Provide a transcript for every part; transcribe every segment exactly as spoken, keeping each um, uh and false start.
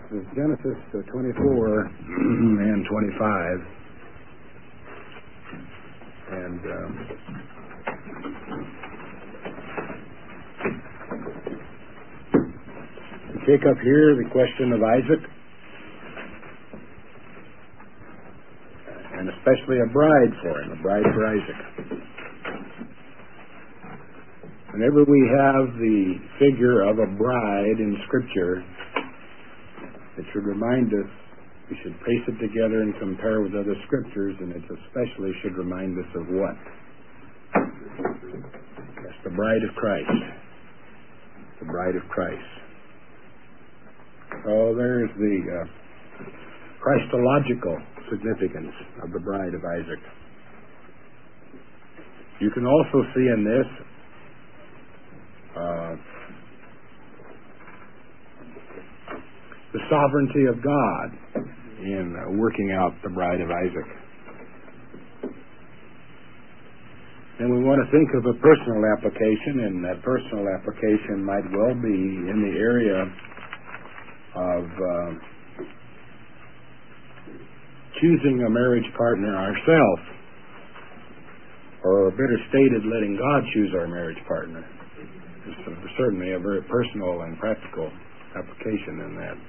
This is Genesis twenty-four and twenty-five. And um, we take up here the question of Isaac, and especially a bride for him, a bride for Isaac. Whenever we have the figure of a bride in Scripture, it should remind us, we should pace it together and compare with other Scriptures, and it especially should remind us of what? Yes, the bride of Christ. The bride of Christ. So there's the uh, Christological significance of the bride of Isaac. You can also see in this uh, the sovereignty of God in uh, working out the bride of Isaac. And we want to think of a personal application, and that personal application might well be in the area of uh, choosing a marriage partner ourselves, or better stated, letting God choose our marriage partner. There's certainly a very personal and practical application in that.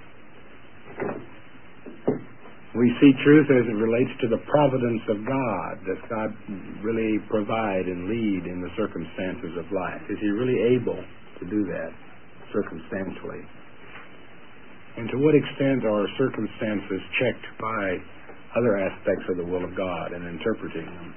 We see truth as it relates to the providence of God. Does God really provide and lead in the circumstances of life? Is He really able to do that circumstantially? And to what extent are circumstances checked by other aspects of the will of God and interpreting them?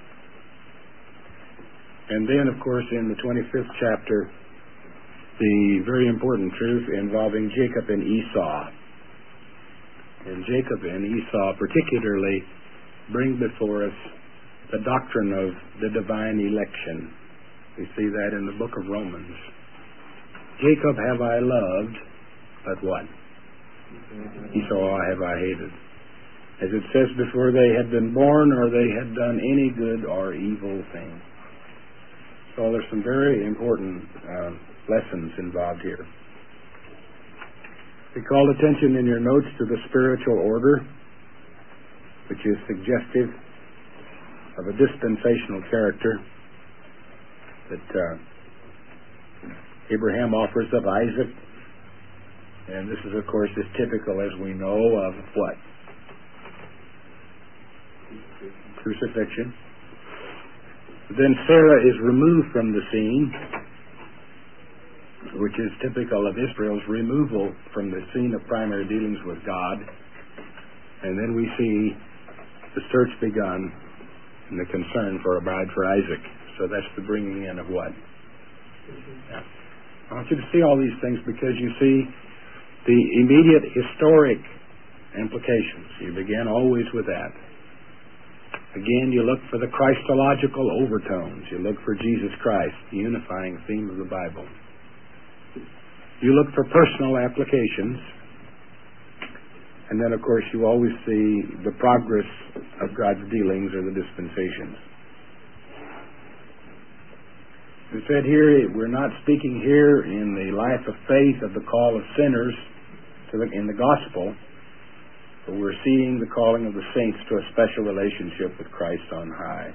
And then, of course, in the twenty-fifth chapter, the very important truth involving Jacob and Esau. And Jacob and Esau particularly bring before us the doctrine of the divine election. We see that in the book of Romans. Jacob have I loved, but what? Esau have I hated. As it says, before they had been born, or they had done any good or evil thing. So there's some very important uh, lessons involved here. We call attention in your notes to the spiritual order, which is suggestive of a dispensational character that uh, Abraham offers of Isaac. And this is, of course, is typical, as we know, of what? Crucifixion. Then Sarah is removed from the scene, which is typical of Israel's removal from the scene of primary dealings with God. And then we see the search begun and the concern for a bride for Isaac. So that's the bringing in of what? Yeah. I want you to see all these things because you see the immediate historic implications. You begin always with that. Again, you look for the Christological overtones. You look for Jesus Christ, the unifying theme of the Bible. You look for personal applications. And then, of course, you always see the progress of God's dealings or the dispensations. We said here, we're not speaking here in the life of faith of the call of sinners to the, in the gospel, but we're seeing the calling of the saints to a special relationship with Christ on high.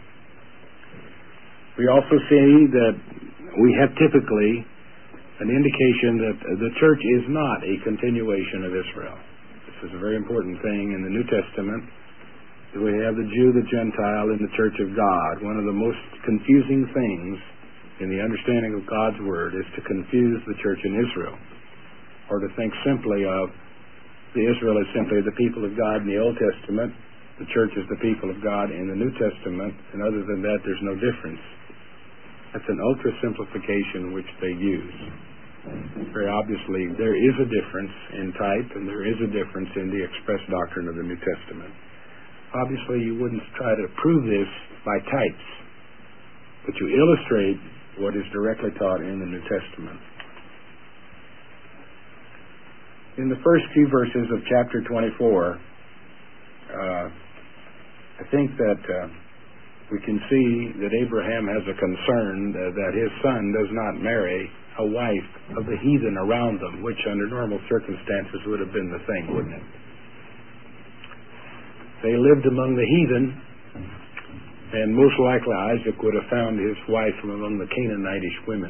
We also see that we have typically an indication that the church is not a continuation of Israel. This is a very important thing in the New Testament. We have the Jew, the Gentile, and the church of God. One of the most confusing things in the understanding of God's Word is to confuse the church in Israel, or to think simply of the Israel is simply the people of God in the Old Testament, the church is the people of God in the New Testament, and other than that there's no difference. That's an ultra-simplification which they use. Very obviously there is a difference in type, and there is a difference in the express doctrine of the New Testament. Obviously you wouldn't try to prove this by types, but you illustrate what is directly taught in the New Testament. In the first few verses of chapter twenty-four, uh, I think that uh, we can see that Abraham has a concern uh, that his son does not marry a wife of the heathen around them, which under normal circumstances would have been the thing, wouldn't it? They lived among the heathen, and most likely Isaac would have found his wife from among the Canaanitish women.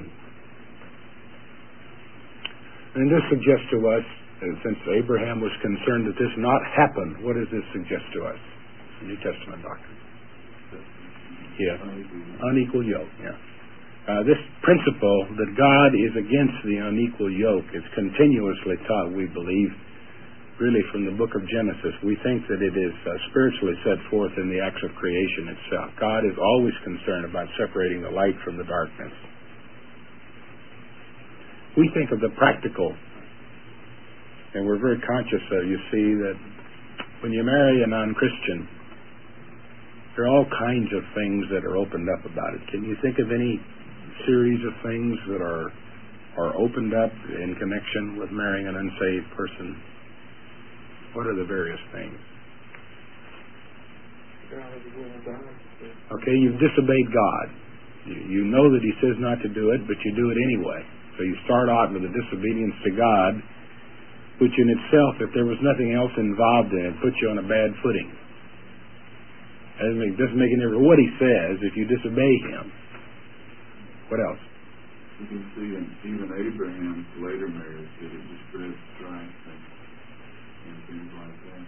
And this suggests to us, since Abraham was concerned that this not happen, what does this suggest to us? New Testament doctrine. Yeah. Unequal yoke, yeah. Uh, this principle that God is against the unequal yoke is continuously taught, we believe, really from the book of Genesis. We think that it is uh, spiritually set forth in the acts of creation itself. God is always concerned about separating the light from the darkness. We think of the practical, and we're very conscious of, you see, that when you marry a non-Christian, there are all kinds of things that are opened up about it. Can you think of any series of things that are are opened up in connection with marrying an unsaved person? What are the various things? Okay, you've disobeyed God. You, you know that He says not to do it, but you do it anyway. So you start out with a disobedience to God, which in itself, if there was nothing else involved in it, puts you on a bad footing. It doesn't make, doesn't make any difference what He says if you disobey Him. What else? You can see in even Abraham's later marriage that it just spread strife and, and things like that.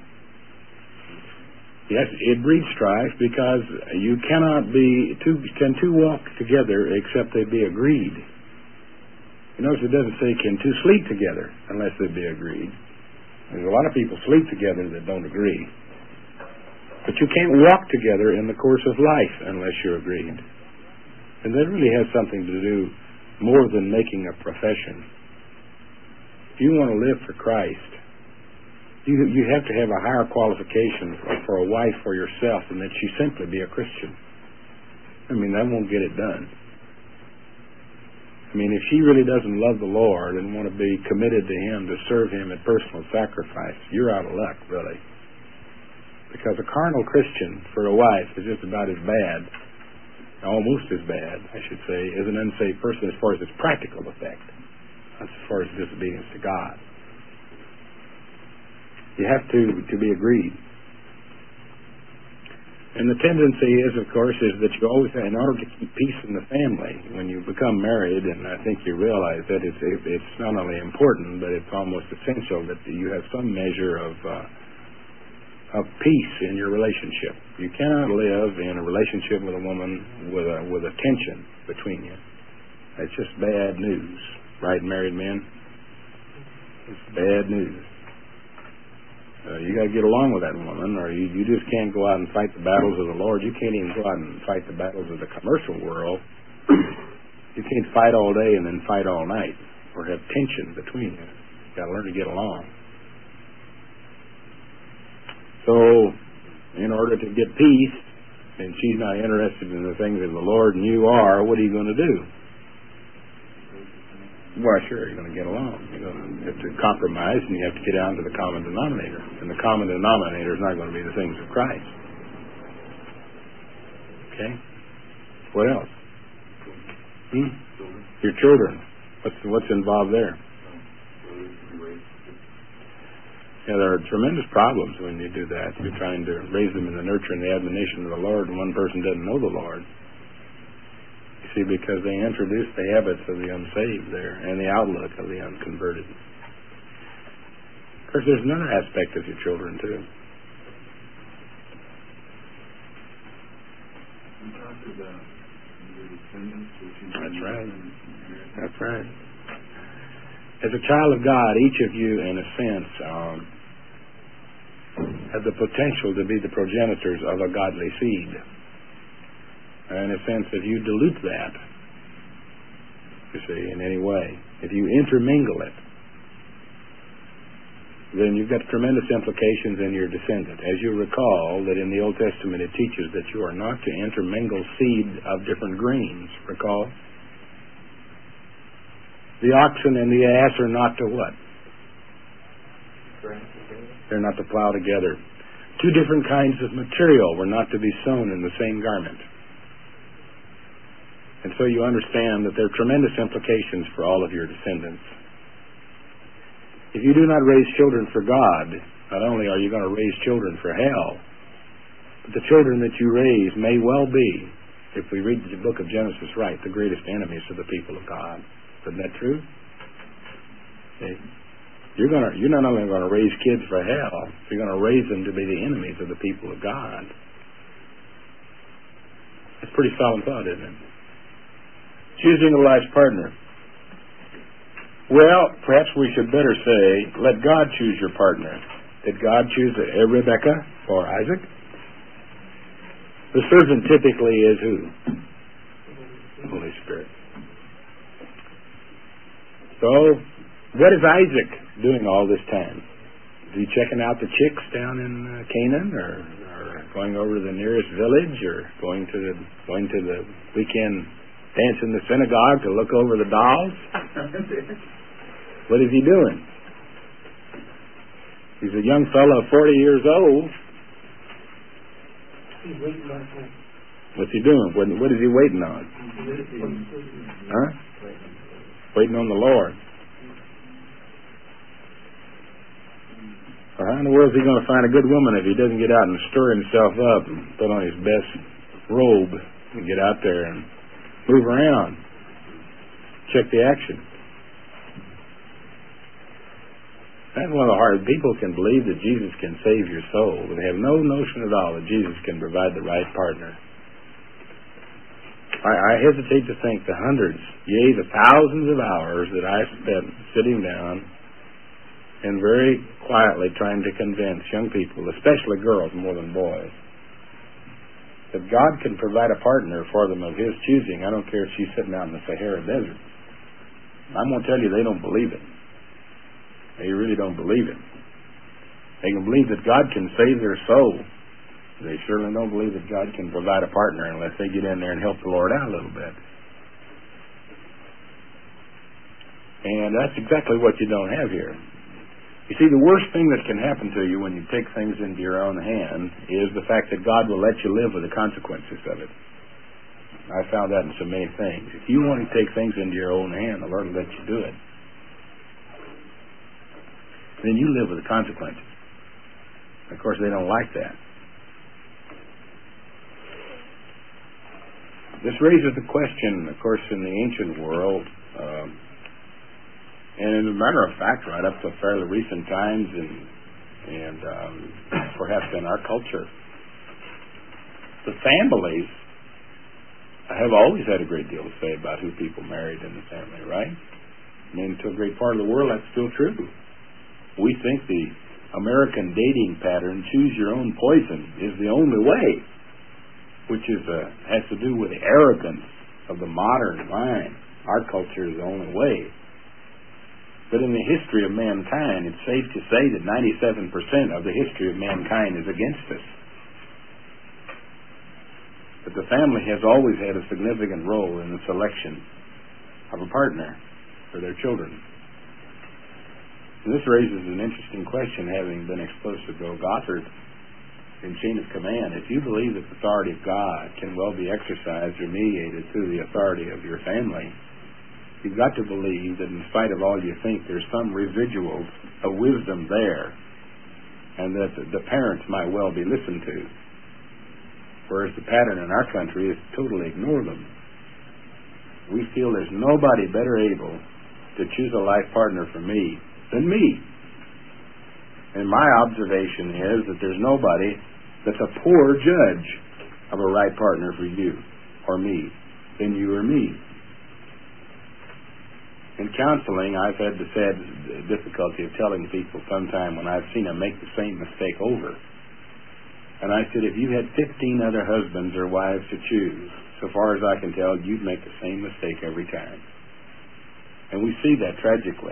Yes, it breeds strife because you cannot be two can two walk together except they be agreed. You notice it doesn't say can two sleep together unless they be agreed. There's a lot of people sleep together that don't agree. But you can't walk together in the course of life unless you're agreed. And that really has something to do more than making a profession. If you want to live for Christ, you you have to have a higher qualification for a wife for yourself than that she simply be a Christian. I mean, that won't get it done. I mean, if she really doesn't love the Lord and want to be committed to Him, to serve Him at personal sacrifice, you're out of luck, really. Because a carnal Christian for a wife is just about as bad, almost as bad, I should say, as an unsaved person as far as its practical effect, as far as disobedience to God. You have to, to be agreed. And the tendency is, of course, is that you always, in order to keep peace in the family, when you become married, and I think you realize that it's, it's not only important, but it's almost essential that you have some measure of uh, of peace in your relationship. You cannot live in a relationship with a woman with a with a tension between you. That's just bad news, right, married men? It's bad news. Uh, you got to get along with that woman, or you, you just can't go out and fight the battles of the Lord. You can't even go out and fight the battles of the commercial world. You can't fight all day and then fight all night, or have tension between you. You got to learn to get along. So, in order to get peace, and she's not interested in the things of the Lord and you are, what are you going to do? Well, sure, you're going to get along. You're going to have to compromise, and you have to get down to the common denominator. And the common denominator is not going to be the things of Christ. Okay? What else? Hmm? Your children. What's, what's involved there? Yeah, there are tremendous problems when you do that. You're trying to raise them in the nurture and the admonition of the Lord, and one person doesn't know the Lord. You see, because they introduce the habits of the unsaved there, and the outlook of the unconverted. Of course, there's another aspect of your children, too. That's right. That's right. As a child of God, each of you, in a sense, um, have the potential to be the progenitors of a godly seed. In a sense, if you dilute that, you see, in any way, if you intermingle it, then you've got tremendous implications in your descendant. As you recall, that in the Old Testament it teaches that you are not to intermingle seed of different grains. Recall? The oxen and the ass are not to what? They're not to plow together. Two different kinds of material were not to be sown in the same garment. And so you understand that there are tremendous implications for all of your descendants. If you do not raise children for God, not only are you going to raise children for hell, but the children that you raise may well be, if we read the book of Genesis right, the greatest enemies of the people of God. Isn't that true? You're going to, you're not only going to raise kids for hell, you're going to raise them to be the enemies of the people of God. That's pretty solemn thought, isn't it? Choosing a life partner. Well, perhaps we should better say, let God choose your partner. Did God choose Rebecca or Isaac? The servant typically is who? The Holy Spirit. So, what is Isaac doing all this time? Is he checking out the chicks down in uh, Canaan, or, or going over to the nearest village, or going to the going to the weekend dance in the synagogue to look over the dolls? What is he doing? He's a young fellow, forty years old. He's waiting on him. What's he doing? What, what is he waiting on? Huh? Waiting on the Lord. Well, how in the world is he going to find a good woman if he doesn't get out and stir himself up and put on his best robe and get out there and move around, check the action? That's one of the hard. People can believe that Jesus can save your soul, but they have no notion at all that Jesus can provide the right partner. I, I hesitate to think the hundreds, yea, the thousands of hours that I spent sitting down and very quietly trying to convince young people, especially girls more than boys, that God can provide a partner for them of His choosing. I don't care if she's sitting out in the Sahara Desert. I'm going to tell you, they don't believe it. They really don't believe it. They can believe that God can save their soul. They certainly don't believe that God can provide a partner unless they get in there and help the Lord out a little bit. And that's exactly what you don't have here. You see, the worst thing that can happen to you when you take things into your own hand is the fact that God will let you live with the consequences of it. I found that in so many things. If you want to take things into your own hand, the Lord will let you do it. Then you live with the consequences. Of course, they don't like that. This raises the question, of course, in the ancient world, um, and as a matter of fact, right up to fairly recent times, and and um, perhaps in our culture, the families have always had a great deal to say about who people married in the family, right? I mean, to a great part of the world, that's still true. We think the American dating pattern, choose your own poison, is the only way, which is uh, has to do with the arrogance of the modern mind. Our culture is the only way. But in the history of mankind, it's safe to say that ninety-seven percent of the history of mankind is against us. But the family has always had a significant role in the selection of a partner for their children. And this raises an interesting question, having been exposed to Bill Gothard in Chain of Command. If you believe that the authority of God can well be exercised or mediated through the authority of your family, you've got to believe that in spite of all you think, there's some residuals of wisdom there, and that the parents might well be listened to. Whereas the pattern in our country is to totally ignore them. We feel there's nobody better able to choose a life partner for me than me. And my observation is that there's nobody that's a poor judge of a right partner for you or me than you or me. In counseling, I've had the sad difficulty of telling people sometime when I've seen them make the same mistake over. And I said, if you had fifteen other husbands or wives to choose, so far as I can tell, you'd make the same mistake every time. And we see that tragically.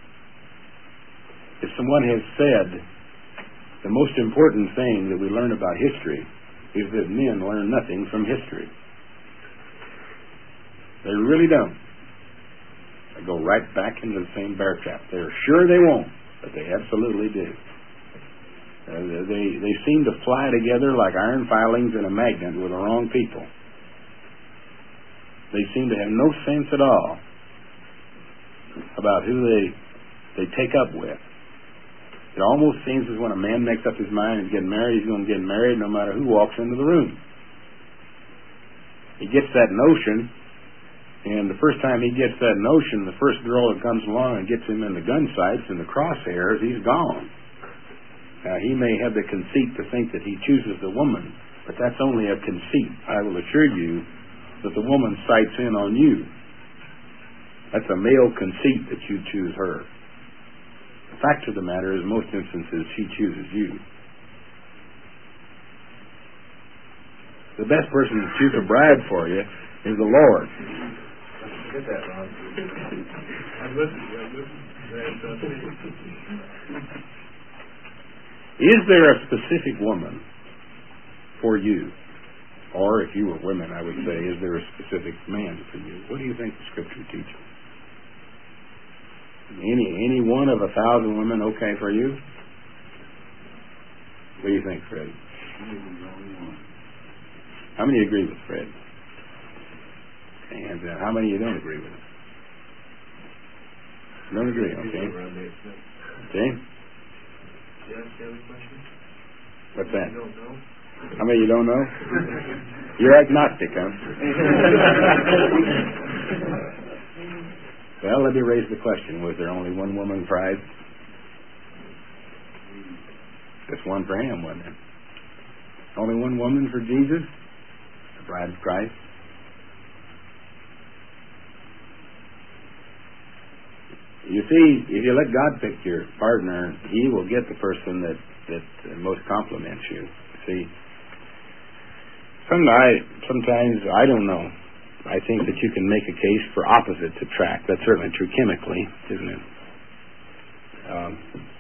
If someone has said, the most important thing that we learn about history is that men learn nothing from history. They really don't. They go right back into the same bear trap. They're sure they won't, but they absolutely do. Uh, they, they seem to fly together like iron filings in a magnet with the wrong people. They seem to have no sense at all about who they they take up with. It almost seems as when a man makes up his mind he's getting married, he's going to get married no matter who walks into the room. He gets that notion, and the first time he gets that notion, the first girl that comes along and gets him in the gun sights and the crosshairs, he's gone. Now, he may have the conceit to think that he chooses the woman, but that's only a conceit. I will assure you that the woman sights in on you. That's a male conceit that you choose her. The fact of the matter is, in most instances, she chooses you. The best person to choose a bride for you is the Lord. Get that, Ron. I'm listening. I'm listening. Is there a specific woman for you? Or if you were women, I would say, is there a specific man for you? What do you think the Scripture teaches? Any any one of a thousand women okay for you? What do you think, Fred? How many agree with Fred? And uh, how many you don't agree with? Don't agree, okay. Okay? What's that? How many you don't know? You're agnostic, huh? Well, let me raise the question. Was there only one woman prize? Just one for him, wasn't there? Only one woman for Jesus? The bride of Christ? You see, if you let God pick your partner, He will get the person that, that most compliments you. See, sometimes, sometimes, I don't know, I think that you can make a case for opposites attract. That's certainly true chemically, isn't it? Um,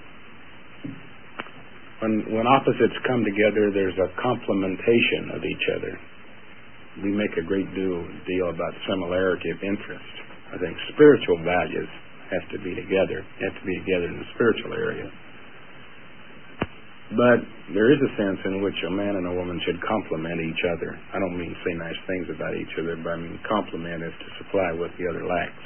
when, when opposites come together, there's a complementation of each other. We make a great deal, deal about similarity of interest. I think spiritual values have to be together, have to be together in the spiritual area. But there is a sense in which a man and a woman should complement each other. I don't mean say nice things about each other, but I mean complement is to supply what the other lacks.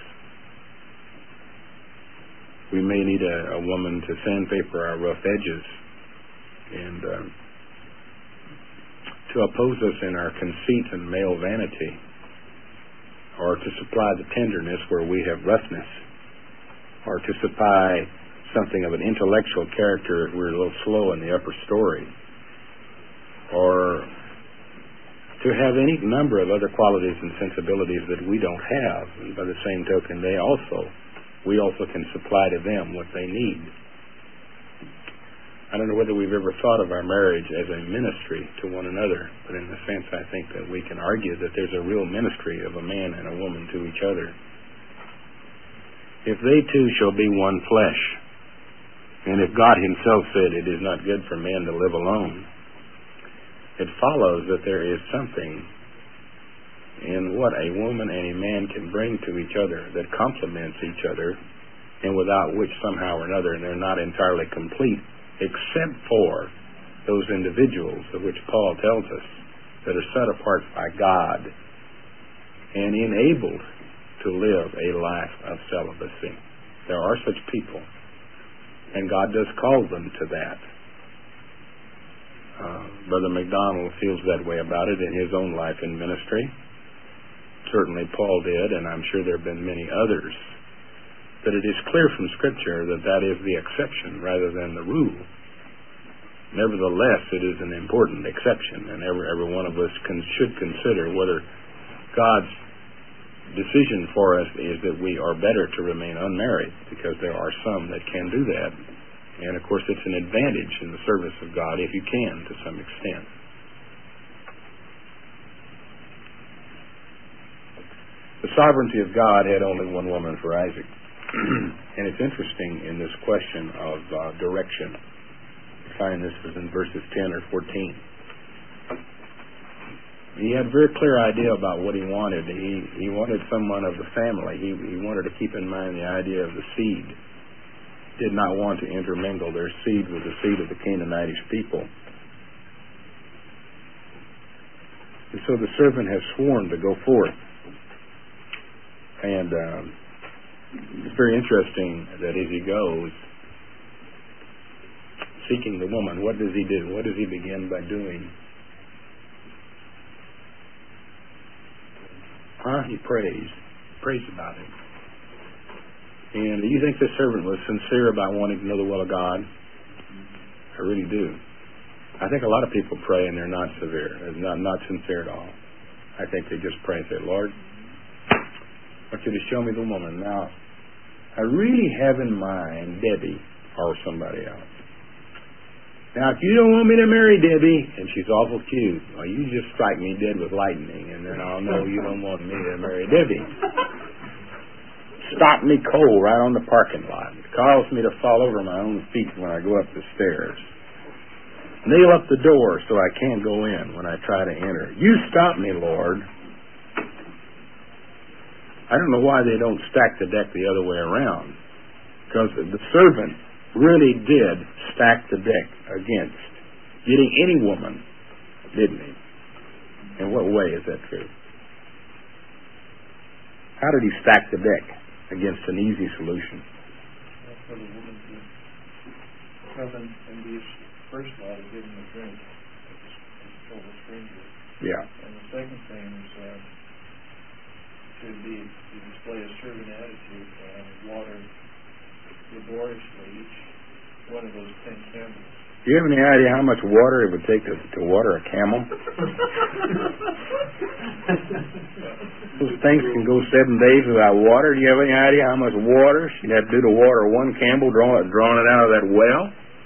We may need a, a woman to sandpaper our rough edges and uh, to oppose us in our conceit and male vanity, or to supply the tenderness where we have roughness, or to supply something of an intellectual character if we're a little slow in the upper story, or to have any number of other qualities and sensibilities that we don't have. And by the same token, they also, we also can supply to them what they need. I don't know whether we've ever thought of our marriage as a ministry to one another, but in a sense I think that we can argue that there's a real ministry of a man and a woman to each other. If they two shall be one flesh, and if God Himself said it is not good for man to live alone, it follows that there is something in what a woman and a man can bring to each other that complements each other, and without which somehow or another they're not entirely complete, except for those individuals of which Paul tells us that are set apart by God and enabled to live a life of celibacy. There are such people, and God does call them to that. Uh, Brother McDonald feels that way about it in his own life in ministry. Certainly Paul did, and I'm sure there have been many others. But it is clear from Scripture that that is the exception rather than the rule. Nevertheless, it is an important exception, and every, every one of us can, should consider whether God's decision for us is that we are better to remain unmarried, because there are some that can do that. And of course it's an advantage in the service of God if you can, to some extent. The sovereignty of God had only one woman for Isaac. And it's interesting in this question of uh, direction. You find this was in verses ten or fourteen. He had a very clear idea about what he wanted. He he wanted someone of the family. He he wanted to keep in mind the idea of the seed. Did not want to intermingle their seed with the seed of the Canaanitish people. And so the servant has sworn to go forth. And um, it's very interesting that as he goes, seeking the woman, what does he do? What does he begin by doing? Huh? He prays. Prays about it. And do you think this servant was sincere about wanting to know the will of God? I really do. I think a lot of people pray and they're not severe, not not sincere at all. I think they just pray and say, Lord, I want you to show me the woman. Now, I really have in mind Debbie or somebody else. Now, if you don't want me to marry Debbie, and she's awful cute, well, you just strike me dead with lightning, and then I'll know you don't want me to marry Debbie. Stop me cold right on the parking lot. It causes me to fall over my own feet when I go up the stairs. Nail up the door so I can't go in when I try to enter. You stop me, Lord. I don't know why they don't stack the deck the other way around. Because the servant really did stack the deck against getting any woman, didn't he? In what way is that true? How did he stack the deck against an easy solution? That's for the woman to come and, and be, first of all, to give him a drink as a total stranger. Yeah. And the second thing is uh, to be to display a servant attitude and water laboriously each one of those ten camels. Do you have any idea how much water it would take to, to water a camel? Those things can go seven days without water. Do you have any idea how much water she'd have to do to water one camel, drawing it, drawing it out of that well?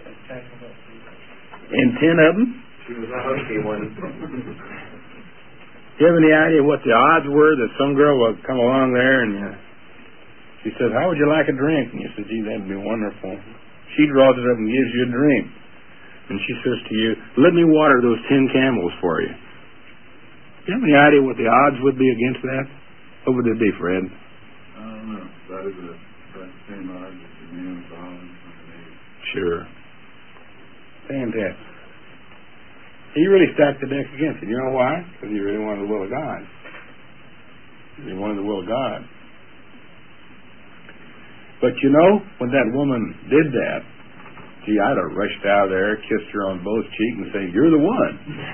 And ten of them? She was a husky one. Do you have any idea what the odds were that some girl would come along there and uh, she says, how would you like a drink? And you say, gee, that'd be wonderful. She draws it up and gives you a drink. And she says to you, let me water those ten camels for you. Do you have any idea what the odds would be against that? What would it be, Fred? I don't know. That is the same odds as the man following from the name. Sure. Fantastic. He really stacked the deck against it. You know why? Because he really wanted the will of God. He wanted the will of God. But you know, when that woman did that, gee, I'd have rushed out there, kissed her on both cheeks, and said, you're the one.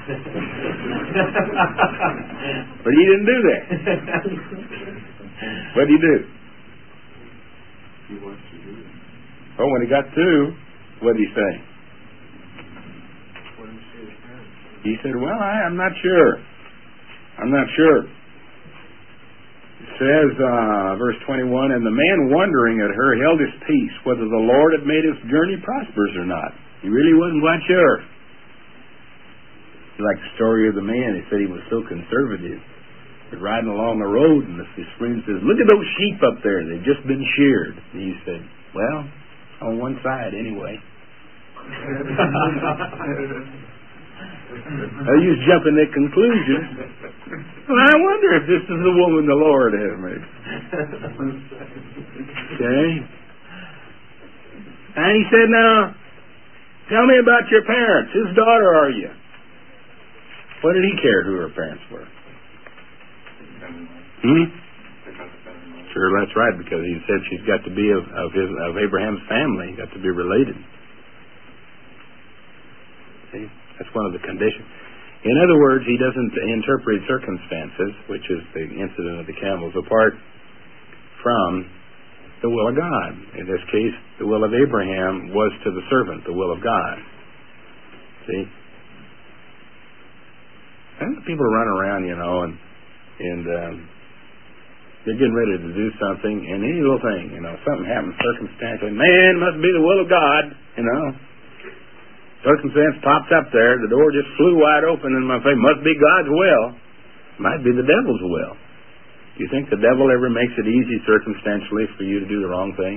But he didn't do that. What did he do? He wants to do it. Oh, when he got through, what did he say? What did he say to his parents? He said, well, I, I'm not sure. I'm not sure. It says, uh, verse twenty-one, and the man wondering at her held his peace, whether the Lord had made his journey prosperous or not. He really wasn't quite sure. Like the story of the man, he said he was so conservative. He's riding along the road, and his friend says, look at those sheep up there. They've just been sheared. And he said, well, on one side anyway. I was jumping at conclusions. Well, I wonder if this is the woman the Lord has made. Okay. And he said, now, tell me about your parents. Whose daughter are you? What did he care who her parents were? Hmm? Sure, that's right, because he said she's got to be of, of his of Abraham's family, got to be related. See? That's one of the conditions. In other words, he doesn't interpret circumstances, which is the incident of the camels, apart from the will of God. In this case, the will of Abraham was to the servant, the will of God. See? And people run around, you know, and and um, they're getting ready to do something, and any little thing, you know, something happens circumstantially. Man, must be the will of God, you know. Circumstance pops up there, the door just flew wide open in my face. Must be God's will. Might be the devil's will. Do you think the devil ever makes it easy circumstantially for you to do the wrong thing?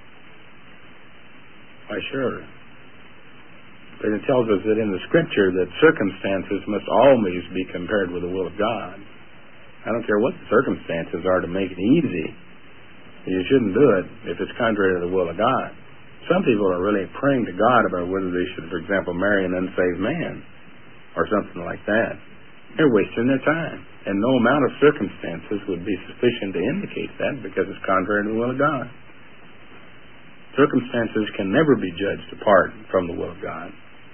Why, sure. But it tells us that in the Scripture that circumstances must always be compared with the will of God. I don't care what the circumstances are to make it easy. You shouldn't do it if it's contrary to the will of God. Some people are really praying to God about whether they should, for example, marry an unsaved man or something like that. They're wasting their time. And no amount of circumstances would be sufficient to indicate that, because it's contrary to the will of God. Circumstances can never be judged apart from the will of God.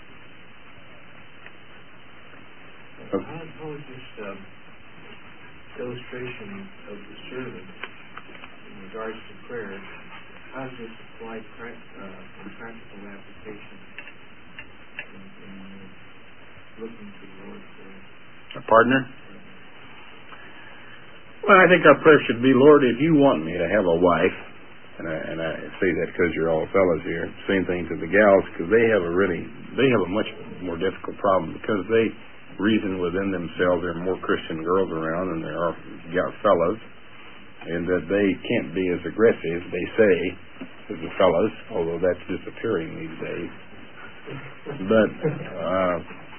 How, how is this um, illustration of the servant in regards to prayer, how does this apply pra- uh, in practical application in, in uh, looking to the Lord for A partner? Well, I think our prayer should be, Lord, if you want me to have a wife, and I, and I say that because you're all fellas here, same thing to the gals, because they have a really, they have a much more difficult problem, because they reason within themselves there are more Christian girls around than there are fellas, and that they can't be as aggressive, they say, as the fellas, although that's disappearing these days. But, uh,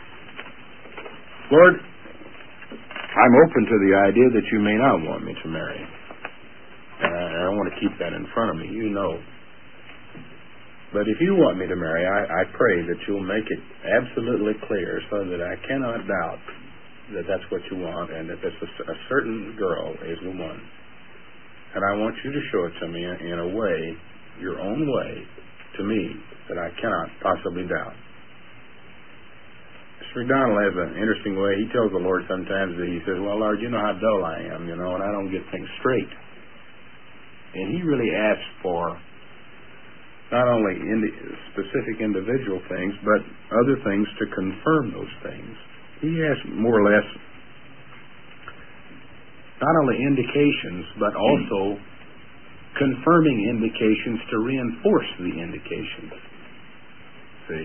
Lord, I'm open to the idea that you may not want me to marry. And I, I want to keep that in front of me, you know. But if you want me to marry, I, I pray that you'll make it absolutely clear so that I cannot doubt that that's what you want, and that this a, a certain girl is the one. And I want you to show it to me in, in a way, your own way, to me, that I cannot possibly doubt. Mister McDonald has an interesting way. He tells the Lord sometimes that he says, well, Lord, you know how dull I am, you know, and I don't get things straight. And he really asks for not only indi- specific individual things, but other things to confirm those things. He asks more or less not only indications, but also confirming indications to reinforce the indications. See?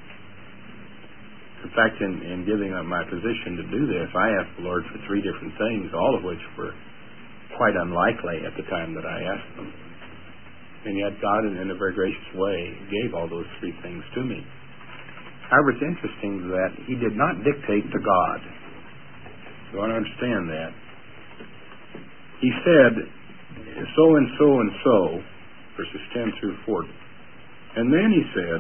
In fact, in, in giving up my position to do this, I asked the Lord for three different things, all of which were quite unlikely at the time that I asked them. And yet God, in a very gracious way, gave all those three things to me. However, it's interesting that He did not dictate to God. You want to understand that? He said, so and so and so, verses ten through forty. And then He said,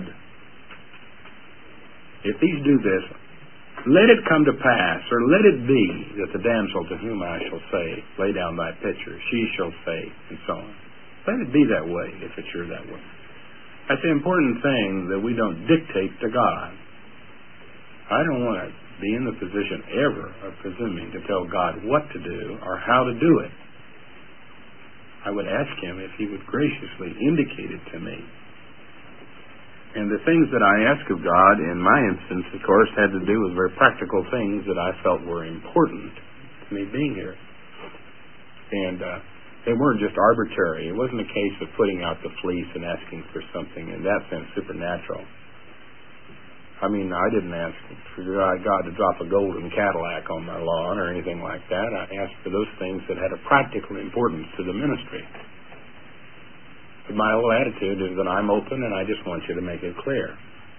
if these do this, let it come to pass, or let it be, that the damsel to whom I shall say, lay down thy pitcher, she shall say, and so on. Let it be that way, if it's sure that way. That's the important thing, that we don't dictate to God. I don't want to be in the position ever of presuming to tell God what to do or how to do it. I would ask Him if He would graciously indicate it to me. And the things that I ask of God, in my instance, of course, had to do with very practical things that I felt were important to me being here. And uh, they weren't just arbitrary. It wasn't a case of putting out the fleece and asking for something, in that sense, supernatural. I mean, I didn't ask for God to drop a golden Cadillac on my lawn or anything like that. I asked for those things that had a practical importance to the ministry. But my whole attitude is that I'm open and I just want you to make it clear.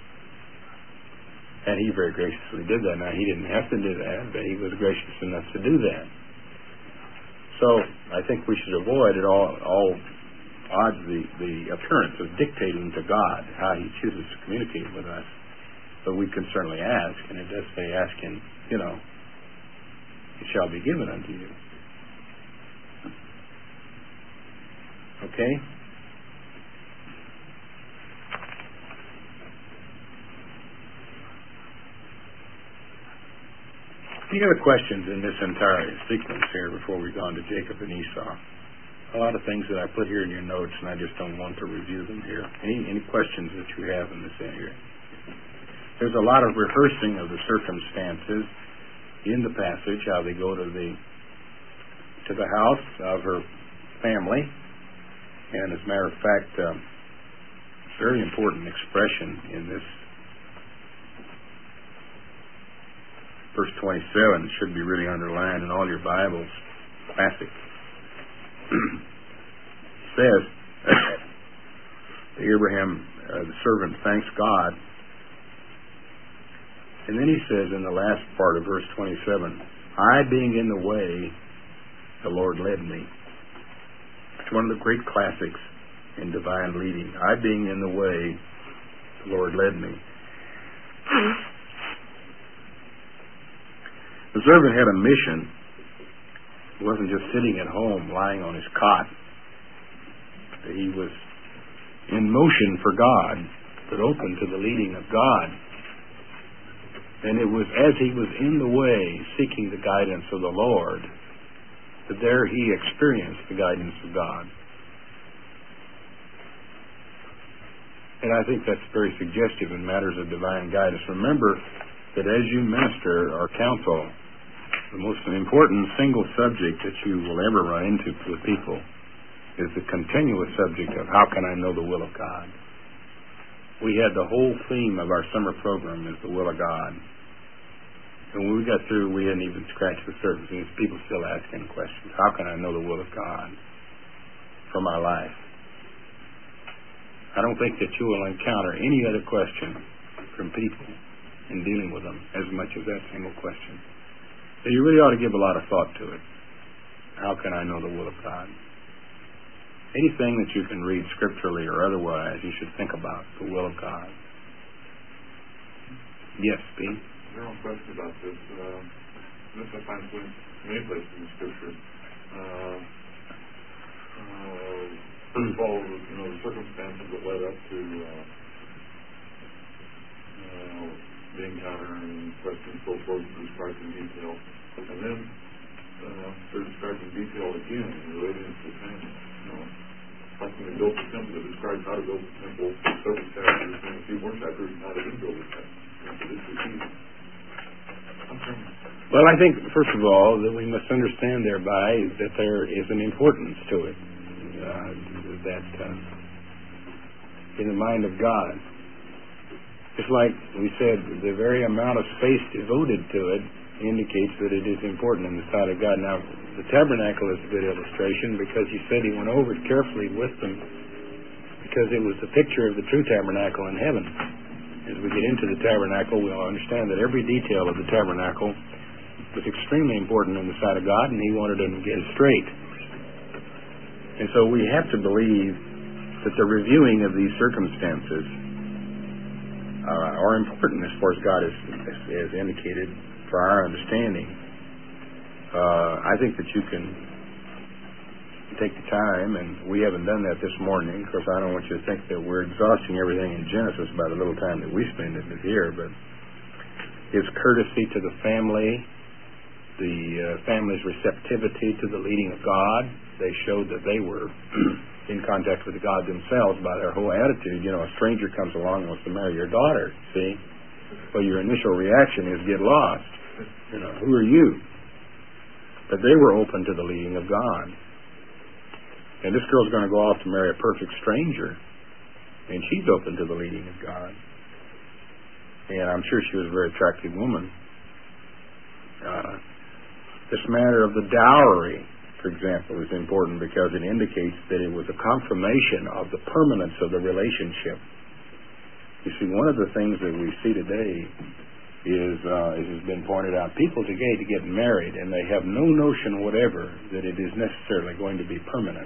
And He very graciously did that. Now, He didn't have to do that, but He was gracious enough to do that. So I think we should avoid at all, all odds the, the appearance of dictating to God how He chooses to communicate with us. But we can certainly ask, and it does say, ask Him, you know, it shall be given unto you. Okay? Any other questions in this entire sequence here before we go on to Jacob and Esau? A lot of things that I put here in your notes, and I just don't want to review them here. Any any questions that you have in this area? There's a lot of rehearsing of the circumstances in the passage, how they go to the to the house of her family, and as a matter of fact, um, very important expression in this. Verse twenty-seven should be really underlined in all your Bibles. Classic. It says, Abraham, uh, the servant, thanks God. And then he says in the last part of verse twenty-seven, I being in the way, the Lord led me. It's one of the great classics in divine leading. I being in the way, the Lord led me. The servant had a mission He wasn't just sitting at home, lying on his cot. He was in motion for God, but open to the leading of God. And it was as he was in the way, seeking the guidance of the Lord, that there he experienced the guidance of God. And I think that's very suggestive in matters of divine guidance. Remember that as you minister or counsel, the most important single subject that you will ever run into with people is the continuous subject of how can I know the will of God. We had the whole theme of our summer program is the will of God. And when we got through, we hadn't even scratched the surface. And people still asking questions. How can I know the will of God for my life? I don't think that you will encounter any other question from people in dealing with them as much as that single question. So you really ought to give a lot of thought to it. How can I know the will of God? Anything that you can read scripturally or otherwise, you should think about the will of God. Yes, Steve? General question about this. Uh, this I find in many places in the Scripture. Uh, uh, first of all, you know, the circumstances that led up to uh, uh, the encounter and question and so forth are described in detail. And then uh, they're described in detail again relating to the family. You know, like when they built the temple, they described how to build the temple, several chapters, and a few more chapters on how to build the temple. And so this is easy. Well, I think, first of all, that we must understand thereby that there is an importance to it, uh, that uh, in the mind of God. Just like we said, the very amount of space devoted to it indicates that it is important in the sight of God. Now, the tabernacle is a good illustration because he said he went over it carefully with them because it was the picture of the true tabernacle in heaven. As we get into the tabernacle, we'll understand that every detail of the tabernacle was extremely important in the sight of God, and he wanted them to get it straight. And so we have to believe that the reviewing of these circumstances are, are important as far as God has, has indicated for our understanding. Uh, I think that you can take the time, and we haven't done that this morning. Of course, I don't want you to think that we're exhausting everything in Genesis by the little time that we spend in it here, but his courtesy to the family, the uh, family's receptivity to the leading of God, they showed that they were in contact with God themselves by their whole attitude. You know, a stranger comes along and wants to marry your daughter, see? Well, your initial reaction is get lost. You know, who are you? But they were open to the leading of God. And this girl's going to go off to marry a perfect stranger, and she's open to the leading of God. And I'm sure she was a very attractive woman. Uh, this matter of the dowry, for example, is important because it indicates that it was a confirmation of the permanence of the relationship. You see, one of the things that we see today is, uh, as has been pointed out, people today to get married, and they have no notion whatever that it is necessarily going to be permanent.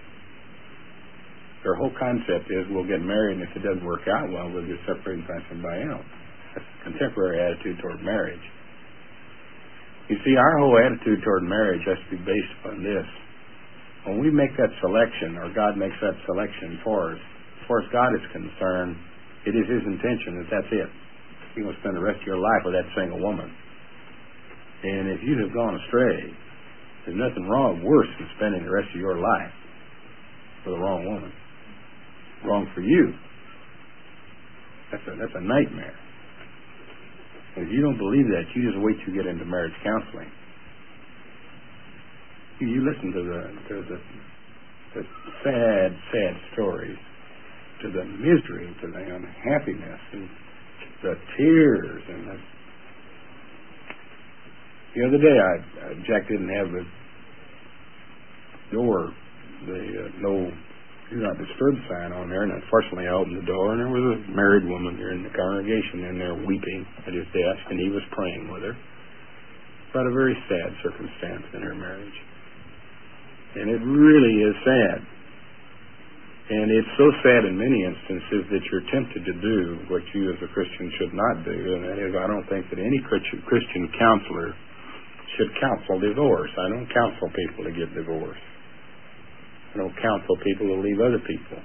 Their whole concept is we'll get married, and if it doesn't work out well, we'll get separated by somebody else. That's a contemporary attitude toward marriage. You see, our whole attitude toward marriage has to be based upon this. When we make that selection, or God makes that selection for us, as far as God is concerned, it is his intention that that's it. You're going to spend the rest of your life with that single woman. And if you have gone astray, there's nothing wrong, worse than spending the rest of your life with the wrong woman. Wrong for you. That's a, that's a nightmare. If you don't believe that, you just wait till you get into marriage counseling. You, you listen to the, to the the sad, sad stories, to the misery, to the unhappiness, and the tears, and the... The other day, I, uh, Jack didn't have the door, the uh, no do not disturb sign on there, and unfortunately I opened the door, and there was a married woman here in the congregation in there weeping at his desk, and he was praying with her about a very sad circumstance in her marriage. And it really is sad. And it's so sad in many instances that you're tempted to do what you as a Christian should not do, and that is, I don't think that any Christian counselor should counsel divorce. I don't counsel people to get divorced. I don't counsel people to leave other people.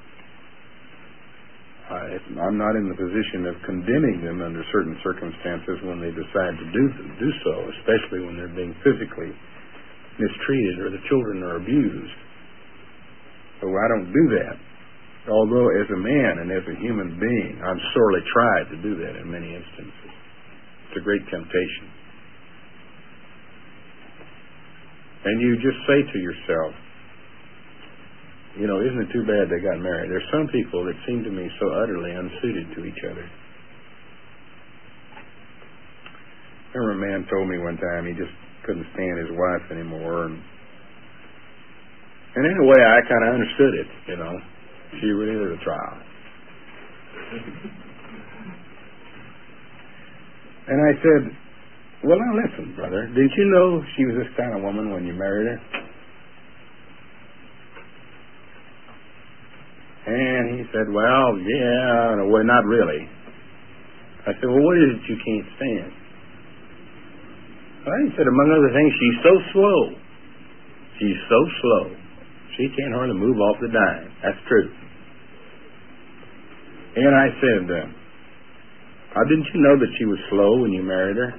I, I'm not in the position of condemning them under certain circumstances when they decide to do do so, especially when they're being physically mistreated or the children are abused. So I don't do that. Although as a man and as a human being, I've sorely tried to do that in many instances. It's a great temptation. And you just say to yourself, you know, isn't it too bad they got married? There's some people that seem to me so utterly unsuited to each other. I remember a man told me one time he just couldn't stand his wife anymore. And, and in a way, I kind of understood it, you know. She really is a trial. And I said, well, now listen, brother. Did you know she was this kind of woman when you married her? And he said, well, yeah, no, well, not really. I said, well, what is it you can't stand? Well, he said, among other things, she's so slow. She's so slow. She can't hardly move off the dime. That's true. And I said, uh, oh, didn't you know that she was slow when you married her?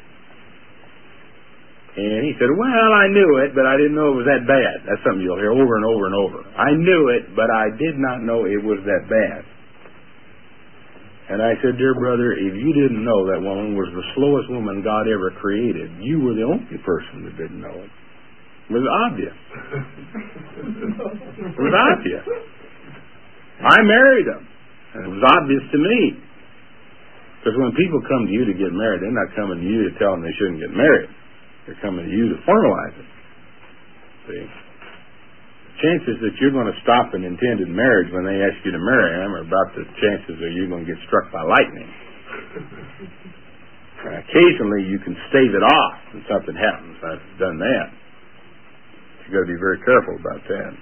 And he said, well, I knew it, but I didn't know it was that bad. That's something you'll hear over and over and over. I knew it, but I did not know it was that bad. And I said, dear brother, if you didn't know that woman was the slowest woman God ever created, you were the only person that didn't know it. It was obvious. It was obvious. I married him, and it was obvious to me. Because when people come to you to get married, they're not coming to you to tell them they shouldn't get married. They're coming to you to formalize it. See? Chances that you're going to stop an intended marriage when they ask you to marry them are about the chances that you're going to get struck by lightning. And occasionally you can stave it off when something happens. I've done that. You've got to be very careful about that.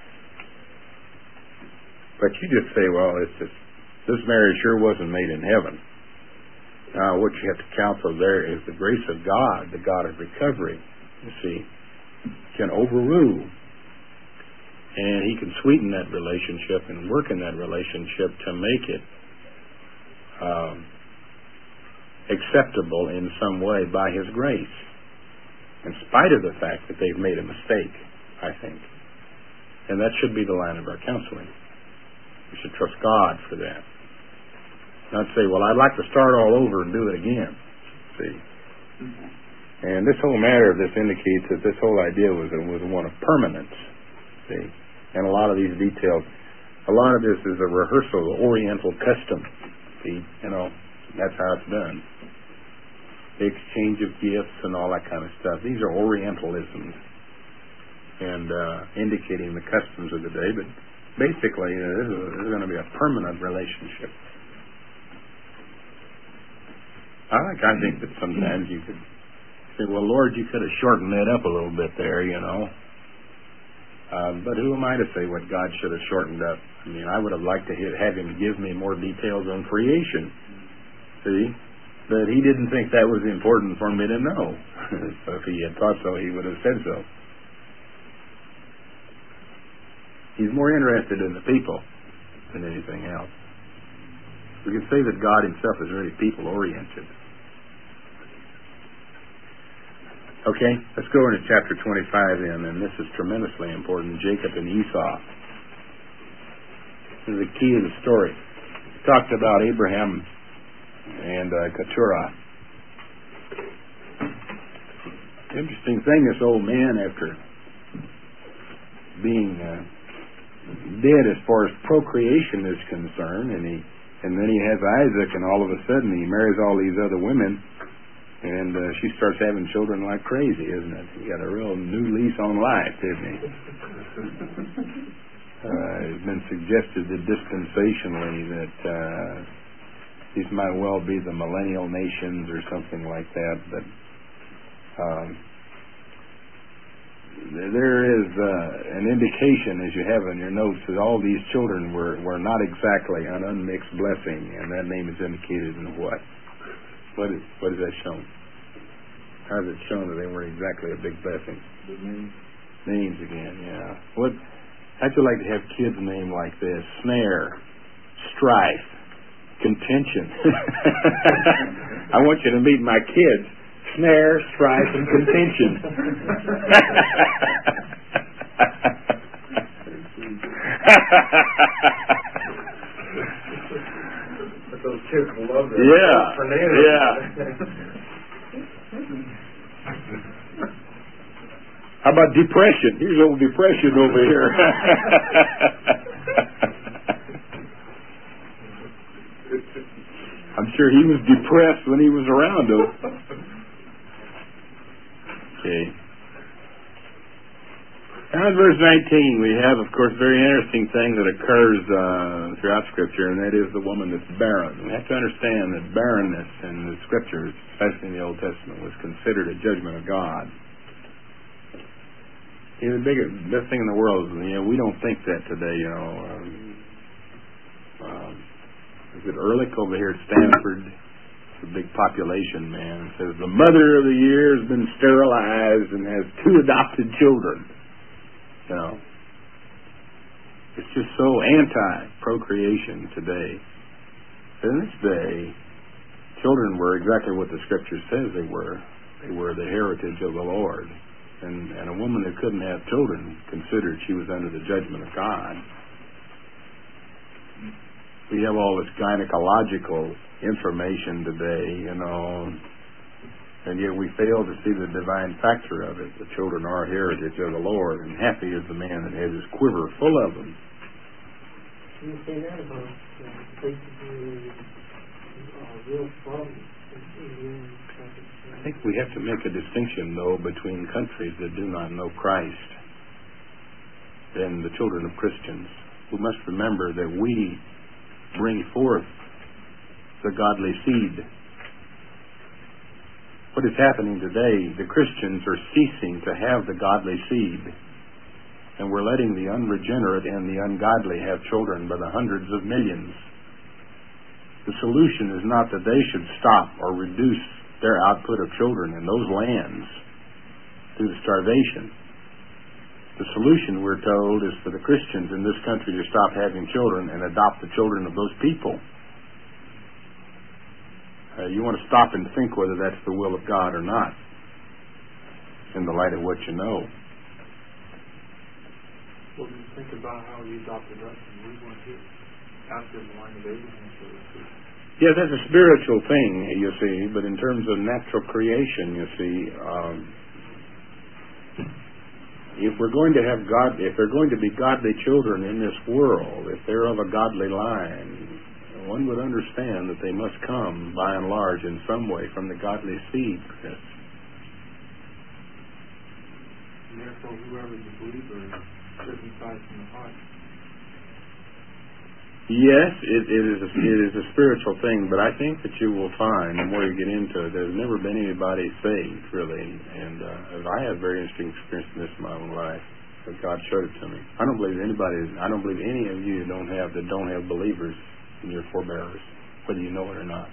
But you just say, well, it's just, this marriage sure wasn't made in heaven. Now, what you have to counsel there is the grace of God, the God of recovery, you see, can overrule. And He can sweeten that relationship and work in that relationship to make it um, acceptable in some way by His grace, in spite of the fact that they've made a mistake, I think. And that should be the line of our counseling. We should trust God for that. Not say, well, I'd like to start all over and do it again. See? And this whole matter of this indicates that this whole idea was, was one of permanence. See? And a lot of these details, a lot of this is a rehearsal of Oriental custom. See? You know, that's how it's done. The exchange of gifts and all that kind of stuff. These are Orientalisms and uh, indicating the customs of the day. But basically, uh, this, is, this is going to be a permanent relationship. I like. I think that sometimes you could say, well, Lord, you could have shortened that up a little bit there, you know. Um, but who am I to say what God should have shortened up? I mean, I would have liked to have Him give me more details on creation. See? But He didn't think that was important for me to know. So if He had thought so, He would have said so. He's more interested in the people than anything else. We can say that God Himself is very people-oriented. Okay, let's go into chapter twenty-five then, and this is tremendously important, Jacob and Esau. This is the key of the story. We talked about Abraham and uh, Keturah. Interesting thing, this old man, after being uh, dead as far as procreation is concerned, and he and then he has Isaac, and all of a sudden he marries all these other women, and uh, she starts having children like crazy, isn't it? He got a real new lease on life, didn't he? uh, it's been suggested that dispensationally that uh, these might well be the millennial nations or something like that, but um, there is uh, an indication, as you have in your notes, that all these children were, were not exactly an unmixed blessing, and that name is indicated in what? What is, what is that shown? How's it shown that they weren't exactly a big blessing? The names. Names again, yeah. What? How'd you like to have kids named like this? Snare, strife, contention. I want you to meet my kids. Snare, strife, and contention. But those kids will love that. Yeah, Fernandez. yeah. How about depression? Here's old depression over here. I'm sure he was depressed when he was around us. Okay. Now in verse nineteen, we have, of course, a very interesting thing that occurs uh, throughout Scripture, and that is the woman that's barren. We have to understand that barrenness in the Scriptures, especially in the Old Testament, was considered a judgment of God. You know, the biggest, best thing in the world is, you know, we don't think that today, you know. Um, um, is it Ehrlich over here at Stanford? It's a big population man. It says the mother of the year has been sterilized and has two adopted children. You know, it's just so anti-procreation today. In this day, children were exactly what the Scripture says they were. They were the heritage of the Lord. And, and a woman that couldn't have children considered she was under the judgment of God. We have all this gynecological information today, you know, and yet we fail to see the divine factor of it. The children are heritage of the Lord, and happy is the man that has his quiver full of them. You say that about uh, basically uh, real problems in I think we have to make a distinction, though, between countries that do not know Christ and the children of Christians. We must remember that we bring forth the godly seed. What is happening today, the Christians are ceasing to have the godly seed, and we're letting the unregenerate and the ungodly have children by the hundreds of millions. The solution is not that they should stop or reduce their output of children in those lands due to starvation. The solution, we're told, is for the Christians in this country to stop having children and adopt the children of those people. Uh, you want to stop and think whether that's the will of God or not, in the light of what you know. Well, you think about how he adopted us, and we weren't here after the line of Abraham. Yeah, that's a spiritual thing, you see, but in terms of natural creation, you see, um, if we're going to have God, if they're going to be godly children in this world, if they're of a godly line, one would understand that they must come, by and large, in some way, from the godly seed. Yes. And therefore, whoever is a believer is circumcised from the heart. Yes, it, it is a, it is a spiritual thing, but I think that you will find, the more you get into it, there's never been anybody saved, really. And uh, I had a very interesting experience in this in my own life, but God showed it to me. I don't believe anybody, I don't believe any of you don't have that don't have believers in your forebearers, whether you know it or not.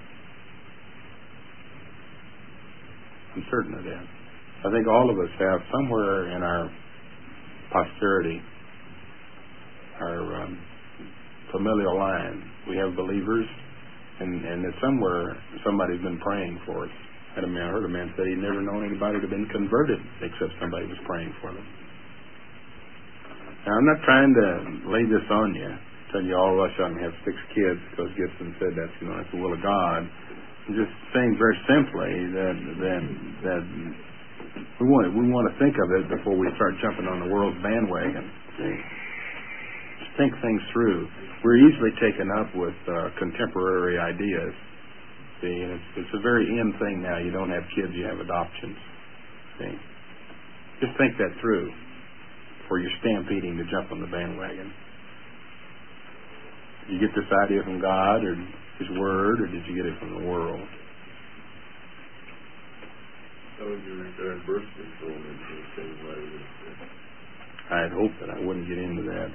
I'm certain of that. I think all of us have somewhere in our posterity, our um, familial line, we have believers, and, and that somewhere somebody's been praying for us. I, had a man, I heard a man say he'd never known anybody to have been converted except somebody was praying for them. Now, I'm not trying to lay this on you, tell you all rush out and have six kids because Gibson said that's, you know, that's the will of God. I'm just saying very simply that that that we want we want to think of it before we start jumping on the world's bandwagon. See? Just think things through. We're easily taken up with uh, contemporary ideas. See, and it's, it's a very in thing now. You don't have kids, you have adoptions. See, just think that through before you're stampeding to jump on the bandwagon. Did you get this idea from God or His Word, or did you get it from the world? How would you regard birth control in the same way? I had hoped that I wouldn't get into that.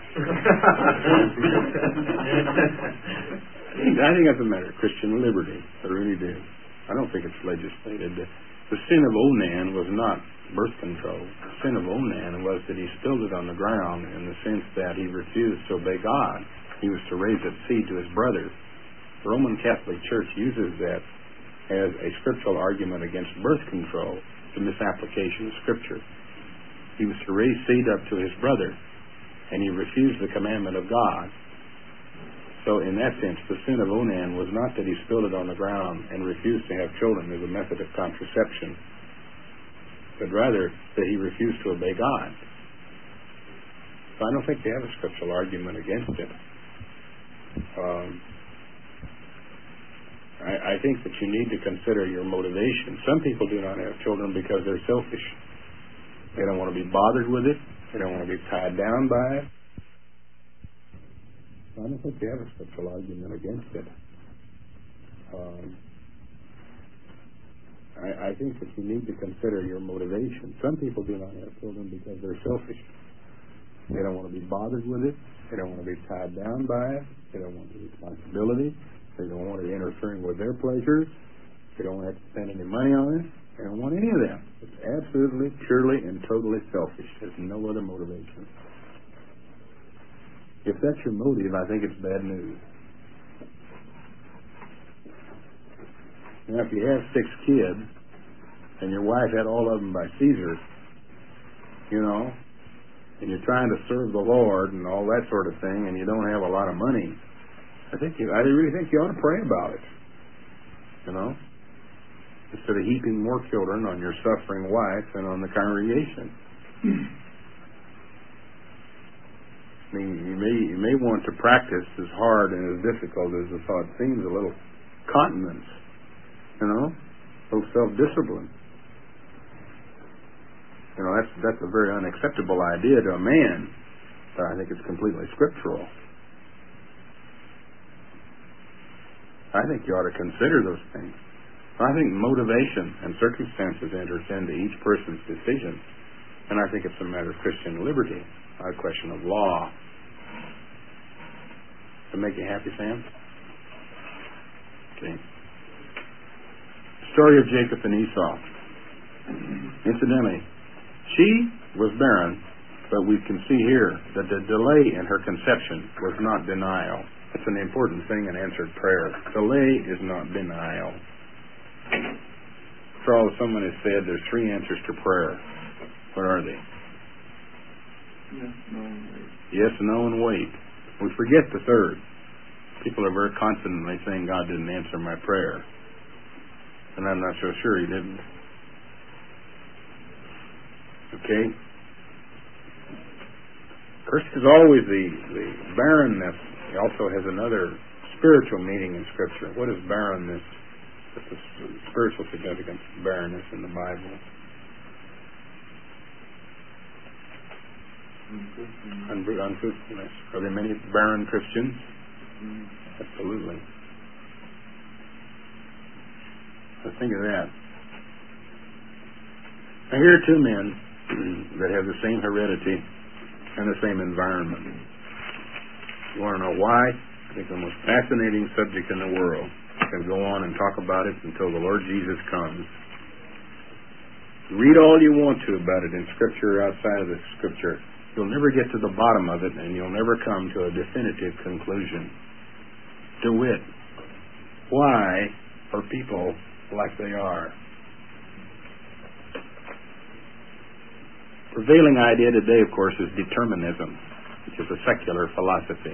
I think that's a matter of Christian liberty. I really do. I don't think it's legislated. The sin of Onan was not birth control. The sin of Onan was that he spilled it on the ground in the sense that he refused to obey God. He was to raise up seed to his brothers. The Roman Catholic Church uses that as a scriptural argument against birth control, the misapplication of Scripture. He was to raise seed up to his brother, and he refused the commandment of God. So in that sense, the sin of Onan was not that he spilled it on the ground and refused to have children as a method of contraception, but rather that he refused to obey God. So I don't think they have a scriptural argument against it. Um, I, I think that you need to consider your motivation. Some people do not have children because they're selfish. They don't want to be bothered with it. They don't want to be tied down by it. I don't think they have a scriptural argument against it. Um, I, I think that you need to consider your motivation. Some people do not have children because they're selfish. They don't want to be bothered with it. They don't want to be tied down by it. They don't want the responsibility. They don't want it interfering with their pleasures. They don't want to have to spend any money on it. They don't want any of that. It's absolutely, purely, and totally selfish. There's no other motivation. If that's your motive, I think it's bad news. Now, if you have six kids, and your wife had all of them by Caesar, you know, and you're trying to serve the Lord and all that sort of thing, and you don't have a lot of money, I think you, I really think you ought to pray about it. You know, instead of heaping more children on your suffering wife and on the congregation. I mean, you may you may want to practice as hard and as difficult as the thought seems, a little continence, you know, a little self-discipline. You know, that's that's a very unacceptable idea to a man, but I think it's completely scriptural. I think you ought to consider those things. I think motivation and circumstances enters into each person's decision, and I think it's a matter of Christian liberty, not a question of law. Does it make you happy, Sam? Okay. Story of Jacob and Esau. Incidentally, she was barren, but we can see here that the delay in her conception was not denial. That's an important thing in answered prayer. Delay is not denial. Charles, someone has said there's three answers to prayer. What are they? Yes, no, and wait. Yes, no, and wait. We forget the third. People are very confidently saying God didn't answer my prayer. And I'm not so sure He didn't. Okay? First is always the, the barrenness. It also has another spiritual meaning in Scripture. What is barrenness? What's the spiritual significance of barrenness in the Bible? Unfruitfulness. Unfruitfulness. Are there many barren Christians? Mm-hmm. Absolutely. Let's think of that. Now, here are two men that have the same heredity and the same environment. You want to know why? I think the most fascinating subject in the world. I can go on and talk about it until the Lord Jesus comes. Read all you want to about it in Scripture or outside of the Scripture. You'll never get to the bottom of it, and you'll never come to a definitive conclusion. To wit, why are people like they are? Prevailing idea today, of course, is determinism, which is a secular philosophy,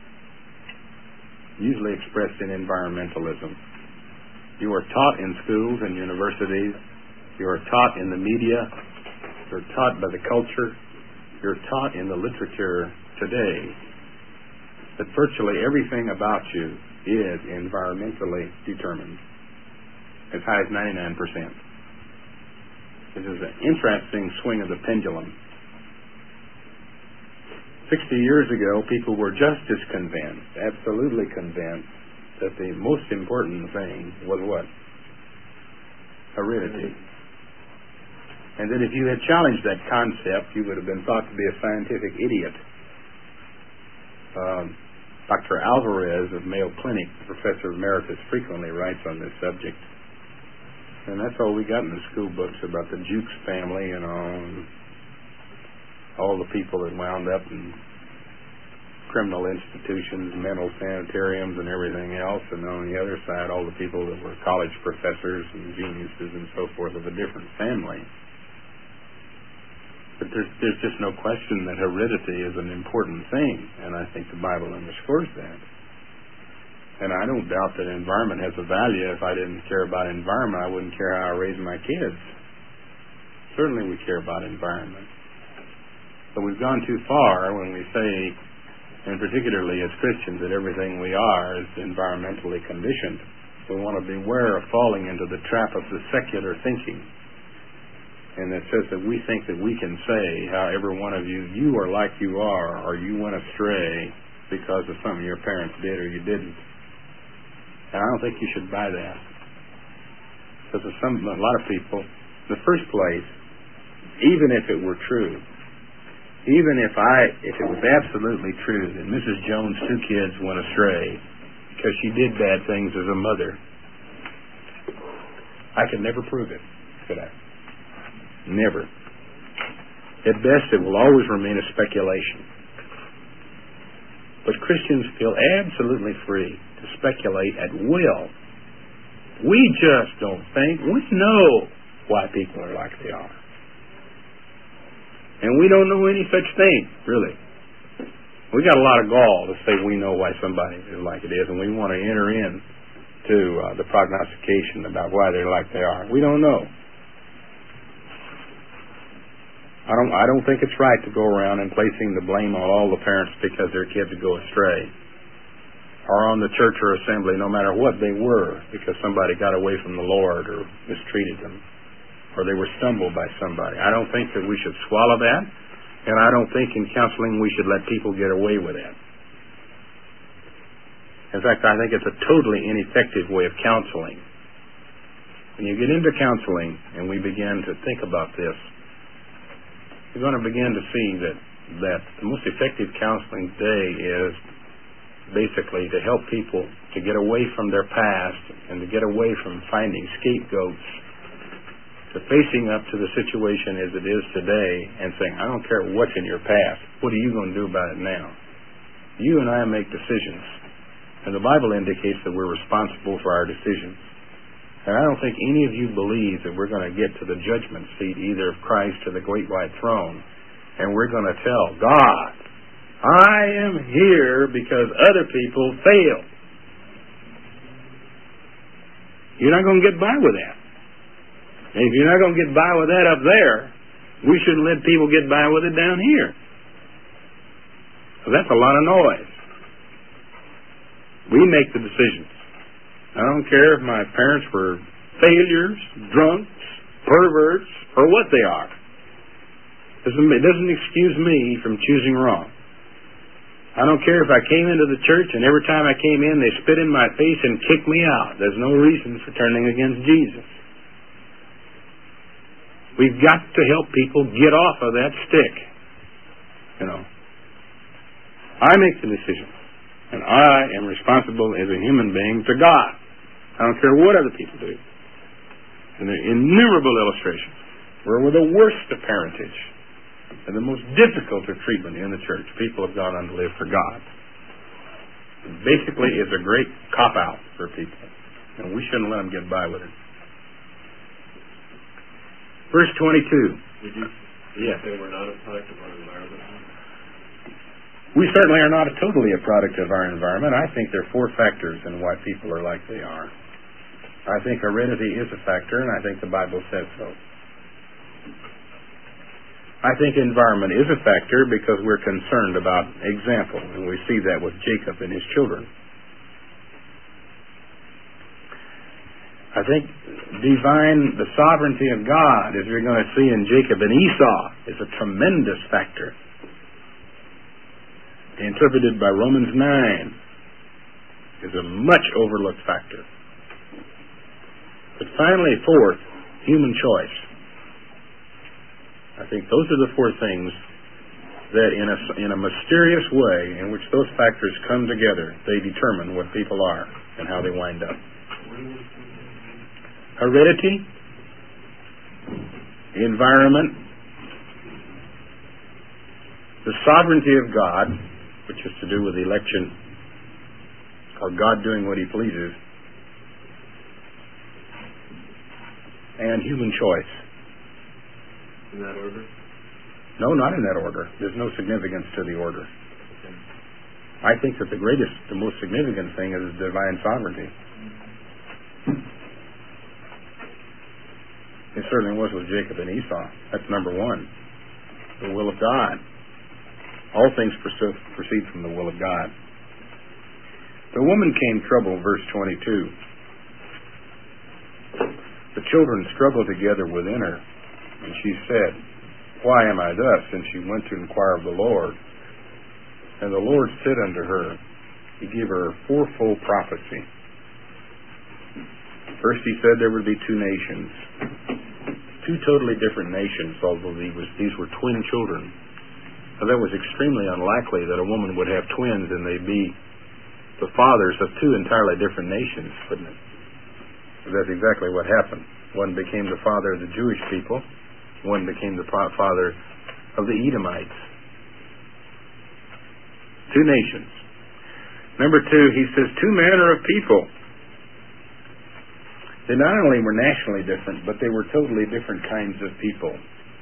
usually expressed in environmentalism. You are taught in schools and universities, you are taught in the media, you're taught by the culture, you're taught in the literature today that virtually everything about you is environmentally determined, as high as ninety-nine percent. This is an interesting swing of the pendulum. Sixty years ago, people were just as convinced, absolutely convinced, that the most important thing was what? Heredity. And that if you had challenged that concept, you would have been thought to be a scientific idiot. Um, Doctor Alvarez of Mayo Clinic, professor emeritus, frequently writes on this subject. And that's all we got in the school books about the Jukes family and all, and all the people that wound up in criminal institutions, mental sanitariums, and everything else. And on the other side, all the people that were college professors and geniuses and so forth of a different family. But there's, there's just no question that heredity is an important thing, and I think the Bible underscores that. And I don't doubt that environment has a value. If I didn't care about environment, I wouldn't care how I raise my kids. Certainly we care about environment. But we've gone too far when we say, and particularly as Christians, that everything we are is environmentally conditioned. We want to beware of falling into the trap of the secular thinking. And that says that we think that we can say how every one of you, you are like you are, or you went astray because of something your parents did or you didn't. And I don't think you should buy that. Because of some, a lot of people, in the first place, even if it were true, even if I, if it was absolutely true that Missus Jones' two kids went astray because she did bad things as a mother, I could never prove it, could I? Never. At best, it will always remain a speculation. But Christians feel absolutely free to speculate at will. We just don't think. We know why people are like they are. And we don't know any such thing, really. We got a lot of gall to say we know why somebody is like it is, and we want to enter in to uh, the prognostication about why they're like they are. We don't know. I don't I don't think it's right to go around and placing the blame on all the parents because their kids go astray, or on the church or assembly, no matter what they were, because somebody got away from the Lord or mistreated them, or they were stumbled by somebody. I don't think that we should swallow that, and I don't think in counseling we should let people get away with that. In fact, I think it's a totally ineffective way of counseling. When you get into counseling and we begin to think about this, you're going to begin to see that, that the most effective counseling today is basically to help people to get away from their past and to get away from finding scapegoats, to facing up to the situation as it is today and saying, I don't care what's in your past. What are you going to do about it now? You and I make decisions. And the Bible indicates that we're responsible for our decisions. And I don't think any of you believe that we're going to get to the judgment seat either of Christ or the great white throne, and we're going to tell God, I am here because other people failed. You're not going to get by with that. And if you're not going to get by with that up there, we shouldn't let people get by with it down here. So that's a lot of noise. We make the decisions. I don't care if my parents were failures, drunks, perverts, or what they are. It doesn't excuse me from choosing wrong. I don't care if I came into the church and every time I came in they spit in my face and kicked me out. There's no reason for turning against Jesus. We've got to help people get off of that stick. You know. I make the decision. And I am responsible as a human being to God. I don't care what other people do. And there are innumerable illustrations where we're the worst of parentage and the most difficult of treatment in the church. People have gone on to live for God. It basically, it's a great cop-out for people. And we shouldn't let them get by with it. Verse twenty-two. Did you, did yes. you say we're not a product of our environment? We certainly are not totally a product of our environment. I think there are four factors in why people are like they are. I think heredity is a factor, and I think the Bible says so. I think environment is a factor because we're concerned about example, and we see that with Jacob and his children. I think divine, the sovereignty of God, as we're going to see in Jacob and Esau, is a tremendous factor. Interpreted by Romans nine, is a much overlooked factor. But finally, fourth, human choice. I think those are the four things that in a, in a mysterious way in which those factors come together, they determine what people are and how they wind up. Heredity, environment, the sovereignty of God, which is to do with election, or God doing what He pleases, and human choice. In that order? No, not in that order. There's no significance to the order. I think that the greatest, the most significant thing is divine sovereignty. It certainly was with Jacob and Esau. That's number one. The will of God. All things proceed from the will of God. The woman came trouble, verse twenty-two. The children struggled together within her, and she said, Why am I thus? And she went to inquire of the Lord. And the Lord said unto her, He gave her a fourfold prophecy. First He said there would be two nations. Two totally different nations, although these, these were twin children. Now that was extremely unlikely that a woman would have twins and they'd be the fathers of two entirely different nations, wouldn't it? So that's exactly what happened. One became the father of the Jewish people. One became the father of the Edomites. Two nations. Number two, he says, two manner of people. They not only were nationally different, but they were totally different kinds of people.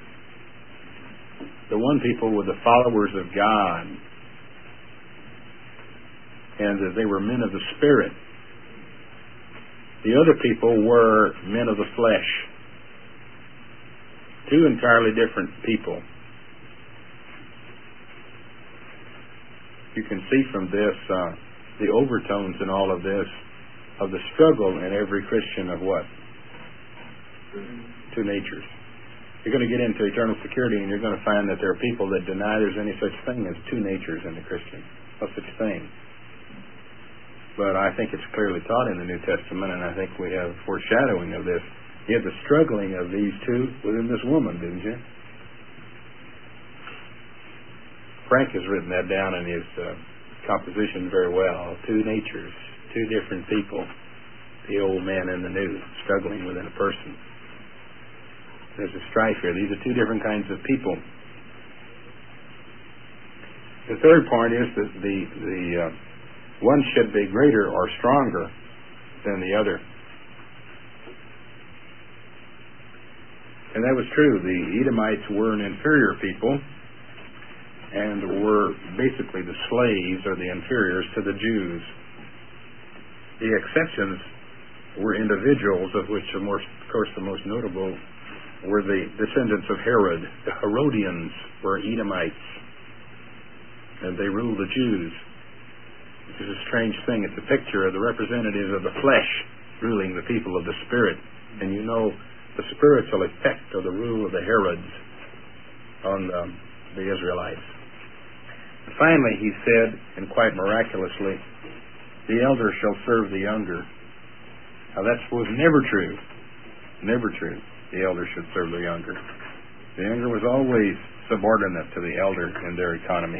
The one people were the followers of God, and that they were men of the Spirit. The other people were men of the flesh. Two entirely different people. You can see from this uh, the overtones in all of this of the struggle in every Christian of what? Two natures. You're going to get into eternal security and you're going to find that there are people that deny there's any such thing as two natures in the Christian. No such thing. But I think it's clearly taught in the New Testament, and I think we have foreshadowing of this. You had the struggling of these two within this woman, didn't you? Frank has written that down in his uh, composition very well. Two natures, two different people. The old man and the new, struggling within a person. There's a strife here. These are two different kinds of people. The third point is that the, the uh, one should be greater or stronger than the other. And that was true. The Edomites were an inferior people, and were basically the slaves or the inferiors to the Jews. The exceptions were individuals, of which, of course, the most notable were the descendants of Herod. The Herodians were Edomites, and they ruled the Jews. Which is a strange thing. It's a picture of the representatives of the flesh ruling the people of the Spirit. And you know the spiritual effect of the rule of the Herods on the, the Israelites. Finally, he said, and quite miraculously, the elder shall serve the younger. Now that was never true. Never true. The elder should serve the younger. The younger was always subordinate to the elder in their economy.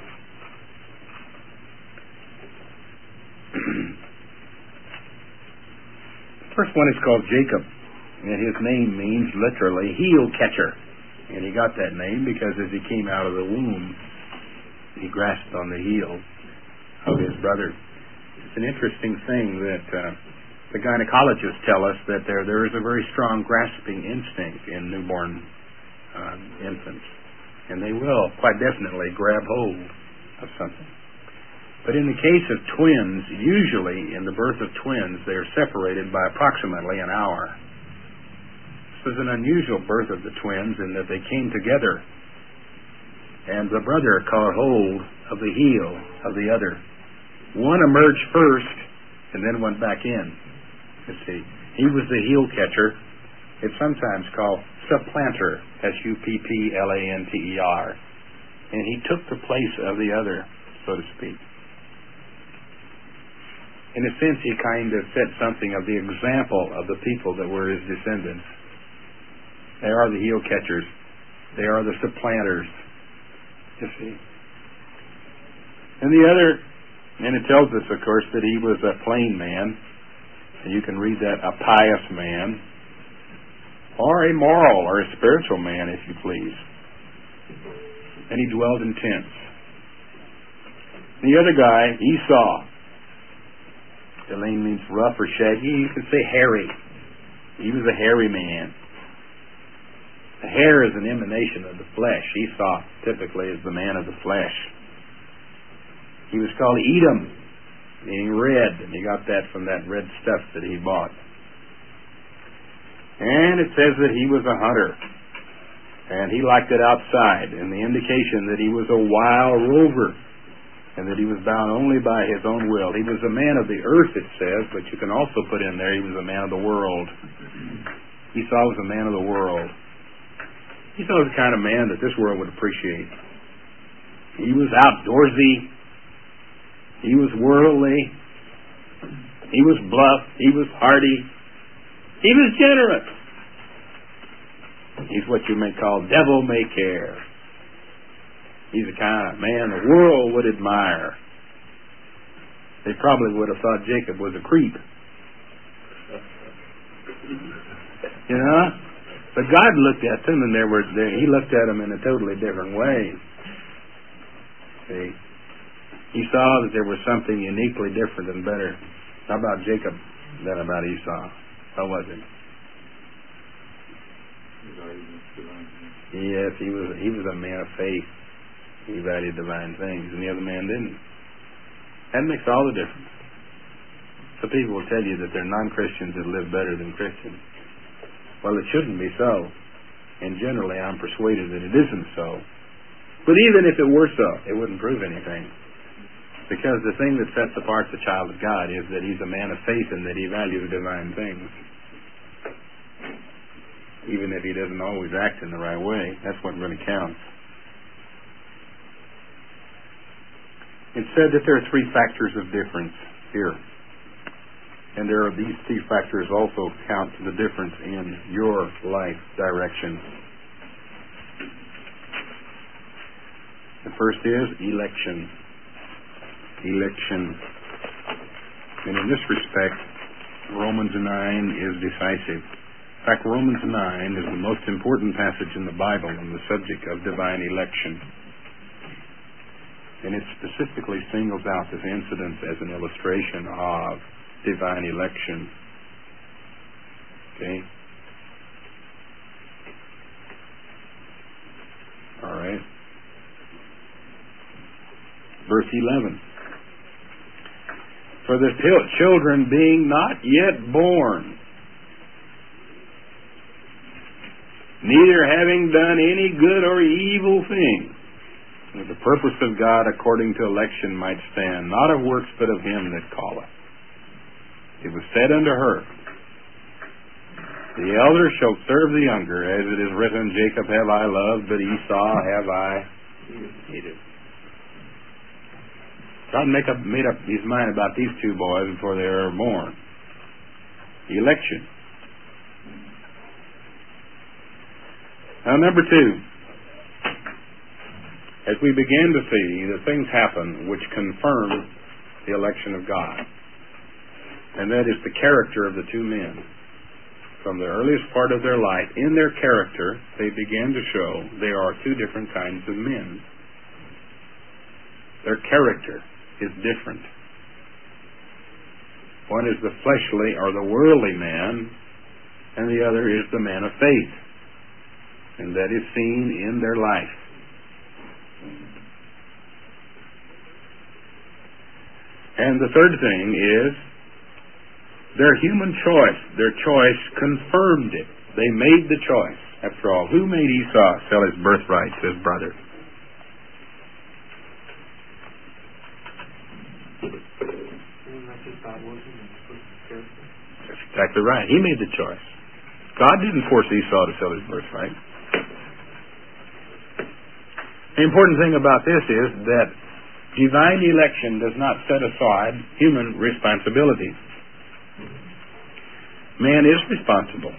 The first one is called Jacob, and his name means literally heel catcher. And he got that name because as he came out of the womb, he grasped on the heel of his brother. It's an interesting thing that uh, the gynecologists tell us that there there is a very strong grasping instinct in newborn uh, infants, and they will quite definitely grab hold of something. But in the case of twins, usually in the birth of twins, they are separated by approximately an hour. This was an unusual birth of the twins in that they came together, and the brother caught hold of the heel of the other. One emerged first and then went back in. You see, he was the heel catcher. It's sometimes called supplanter, S U P P L A N T E R. And he took the place of the other, so to speak. In a sense, he kind of set something of the example of the people that were his descendants. They are the heel catchers. They are the supplanters. You see. And the other, and it tells us, of course, that he was a plain man. And you can read that, a pious man. or a moral or a spiritual man, if you please. And he dwelled in tents. The other guy, Esau. Elaine means rough or shaggy. You could say hairy. He was a hairy man. The hair is an emanation of the flesh. Esau typically is the man of the flesh. He was called Edom, meaning red, and he got that from that red stuff that he bought. And it says that he was a hunter, and he liked it outside, and the indication that he was a wild rover, and that he was bound only by his own will. He was a man of the earth, it says, but you can also put in there he was a man of the world. Esau was a man of the world. Esau was the kind of man that this world would appreciate. He was outdoorsy. He was worldly. He was bluff. He was hardy. He was generous. He's what you may call devil may care. He's the kind of man the world would admire. They probably would have thought Jacob was a creep. You know? But God looked at them, and there were there, He looked at them in a totally different way. See? He saw that there was something uniquely different and better about Jacob than about Esau. How was it? Yes, he was. He was a man of faith. He valued divine things, and the other man didn't. That makes all the difference. So people will tell you that they're non-Christians that live better than Christians. Well, it shouldn't be so, and generally I'm persuaded that it isn't so. But even if it were so, it wouldn't prove anything. Because the thing that sets apart the child of God is that he's a man of faith and that he values divine things. Even if he doesn't always act in the right way, that's what really counts. It said that there are three factors of difference here. And there are these three factors also count the difference in your life direction. The first is election. Election. And in this respect, Romans nine is decisive. In fact, Romans nine is the most important passage in the Bible on the subject of divine election. And it specifically singles out this incident as an illustration of divine election. Okay? All right. Verse eleven. For the children being not yet born, neither having done any good or evil thing, that the purpose of God according to election might stand, not of works but of him that calleth. It was said unto her, the elder shall serve the younger, as it is written, Jacob have I loved, but Esau have I hated. God make up, made up his mind about these two boys before they were born. Election. Now, number two, as we begin to see, the things happen which confirm the election of God. And that is the character of the two men. From the earliest part of their life, in their character, they began to show they are two different kinds of men. Their character is different. One is the fleshly or the worldly man, and the other is the man of faith. And that is seen in their life. And the third thing is their human choice. Their choice confirmed it. They made the choice. After all, who made Esau sell his birthright to his brother? That's exactly right. He made the choice. God didn't force Esau to sell his birthright. The important thing about this is that divine election does not set aside human responsibility. Man is responsible.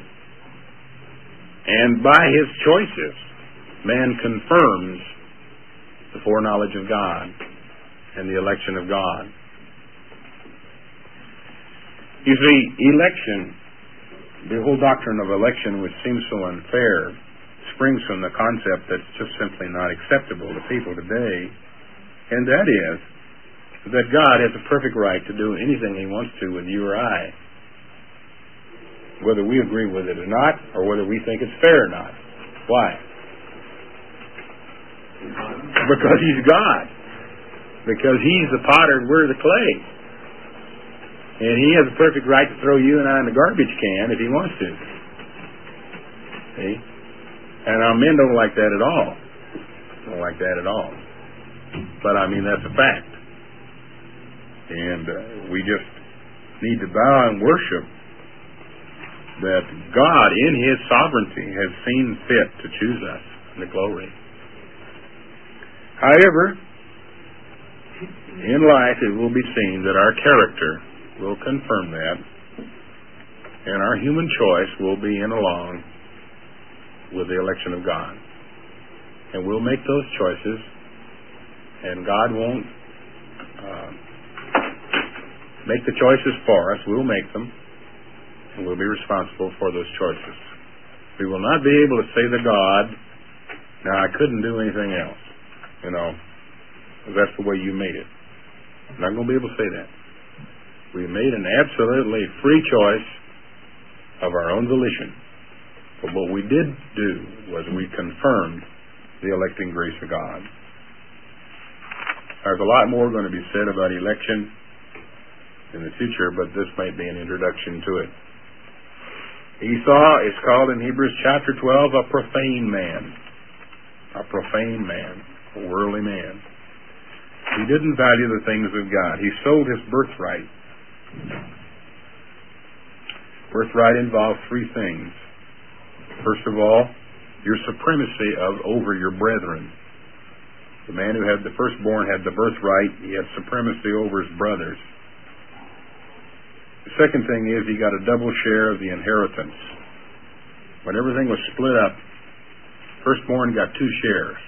And by his choices, man confirms the foreknowledge of God and the election of God. You see, election the whole doctrine of election, which seems so unfair, springs from the concept that's just simply not acceptable to people today, and that is that God has a perfect right to do anything He wants to with you or I, whether we agree with it or not, or whether we think it's fair or not. Why? Because He's God. Because He's the potter and we're the clay. And He has a perfect right to throw you and I in the garbage can if He wants to. See? And our men don't like that at all. Don't like that at all. But I mean, that's a fact. And uh, we just need to bow and worship that God, in His sovereignty, has seen fit to choose us in the glory. However, in life it will be seen that our character will confirm that, and our human choice will be in along with the election of God. And we'll make those choices, and God won't uh, make the choices for us. We'll make them, and we'll be responsible for those choices. We will not be able to say to God, now I couldn't do anything else, you know, that's the way you made it. I'm not going to be able to say that. We made an absolutely free choice of our own volition. But what we did do was we confirmed the electing grace of God. There's a lot more going to be said about election in the future, but this might be an introduction to it. Esau is called in Hebrews chapter twelve a profane man. A profane man. A worldly man. He didn't value the things of God. He sold his birthright. Birthright involves three things. First of all, your supremacy of over your brethren. The man who had the firstborn had the birthright. He had supremacy over his brothers. The second thing is he got a double share of the inheritance. When everything was split up, firstborn got two shares.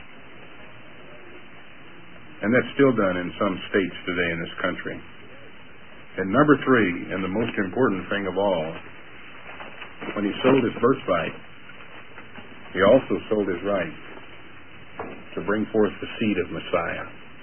And that's still done in some states today in this country. And number three, and the most important thing of all, when he sold his birthright, he also sold his right to bring forth the seed of Messiah.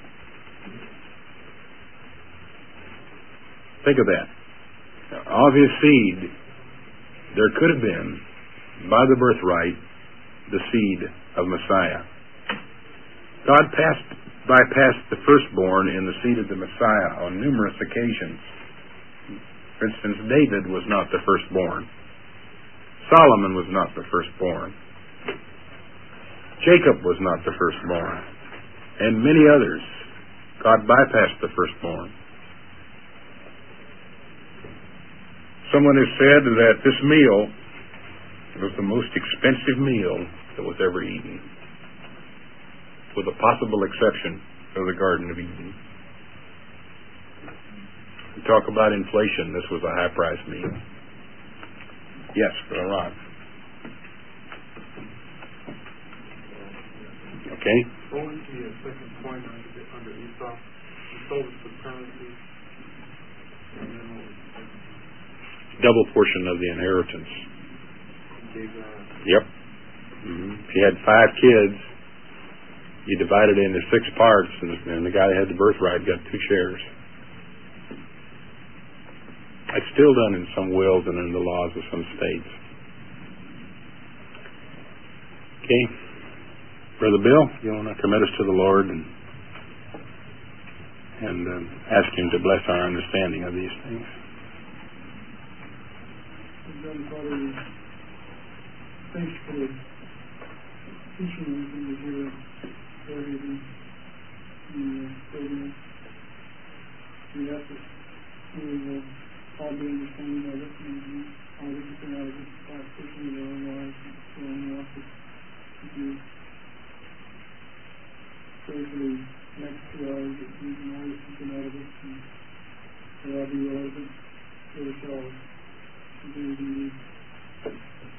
Think of that. Now, of his seed, there could have been, by the birthright, the seed of Messiah. God passed, bypassed the firstborn in the seed of the Messiah on numerous occasions. For instance, David was not the firstborn. Solomon was not the firstborn. Jacob was not the firstborn. And many others. God bypassed the firstborn. Someone has said that this meal was the most expensive meal that was ever eaten, with a possible exception of the Garden of Eden. We talk about inflation. This was a high-priced meal. Yes, Brother Ron. Okay. What was the uh, second point under, the, under Esau? He sold his supremacy. And then what was the second? Double portion of the inheritance. Gave that. Yep. Mm-hmm. If you had five kids, you divided it into six parts, and, and the guy that had the birthright got two shares. It's still done in some wills and in the laws of some states. Okay. Brother Bill, you want to commit us to the Lord and and um, ask Him to bless our understanding of these things. Father, thanks for teaching us in the here area in the program. We have to we all be understanding of it and all we can out of it, especially in our own lives and our own lives to do. Pray for the next two hours that we can always something out of it and that I'll be relevant for the show to do the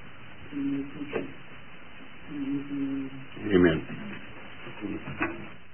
in the future. Amen.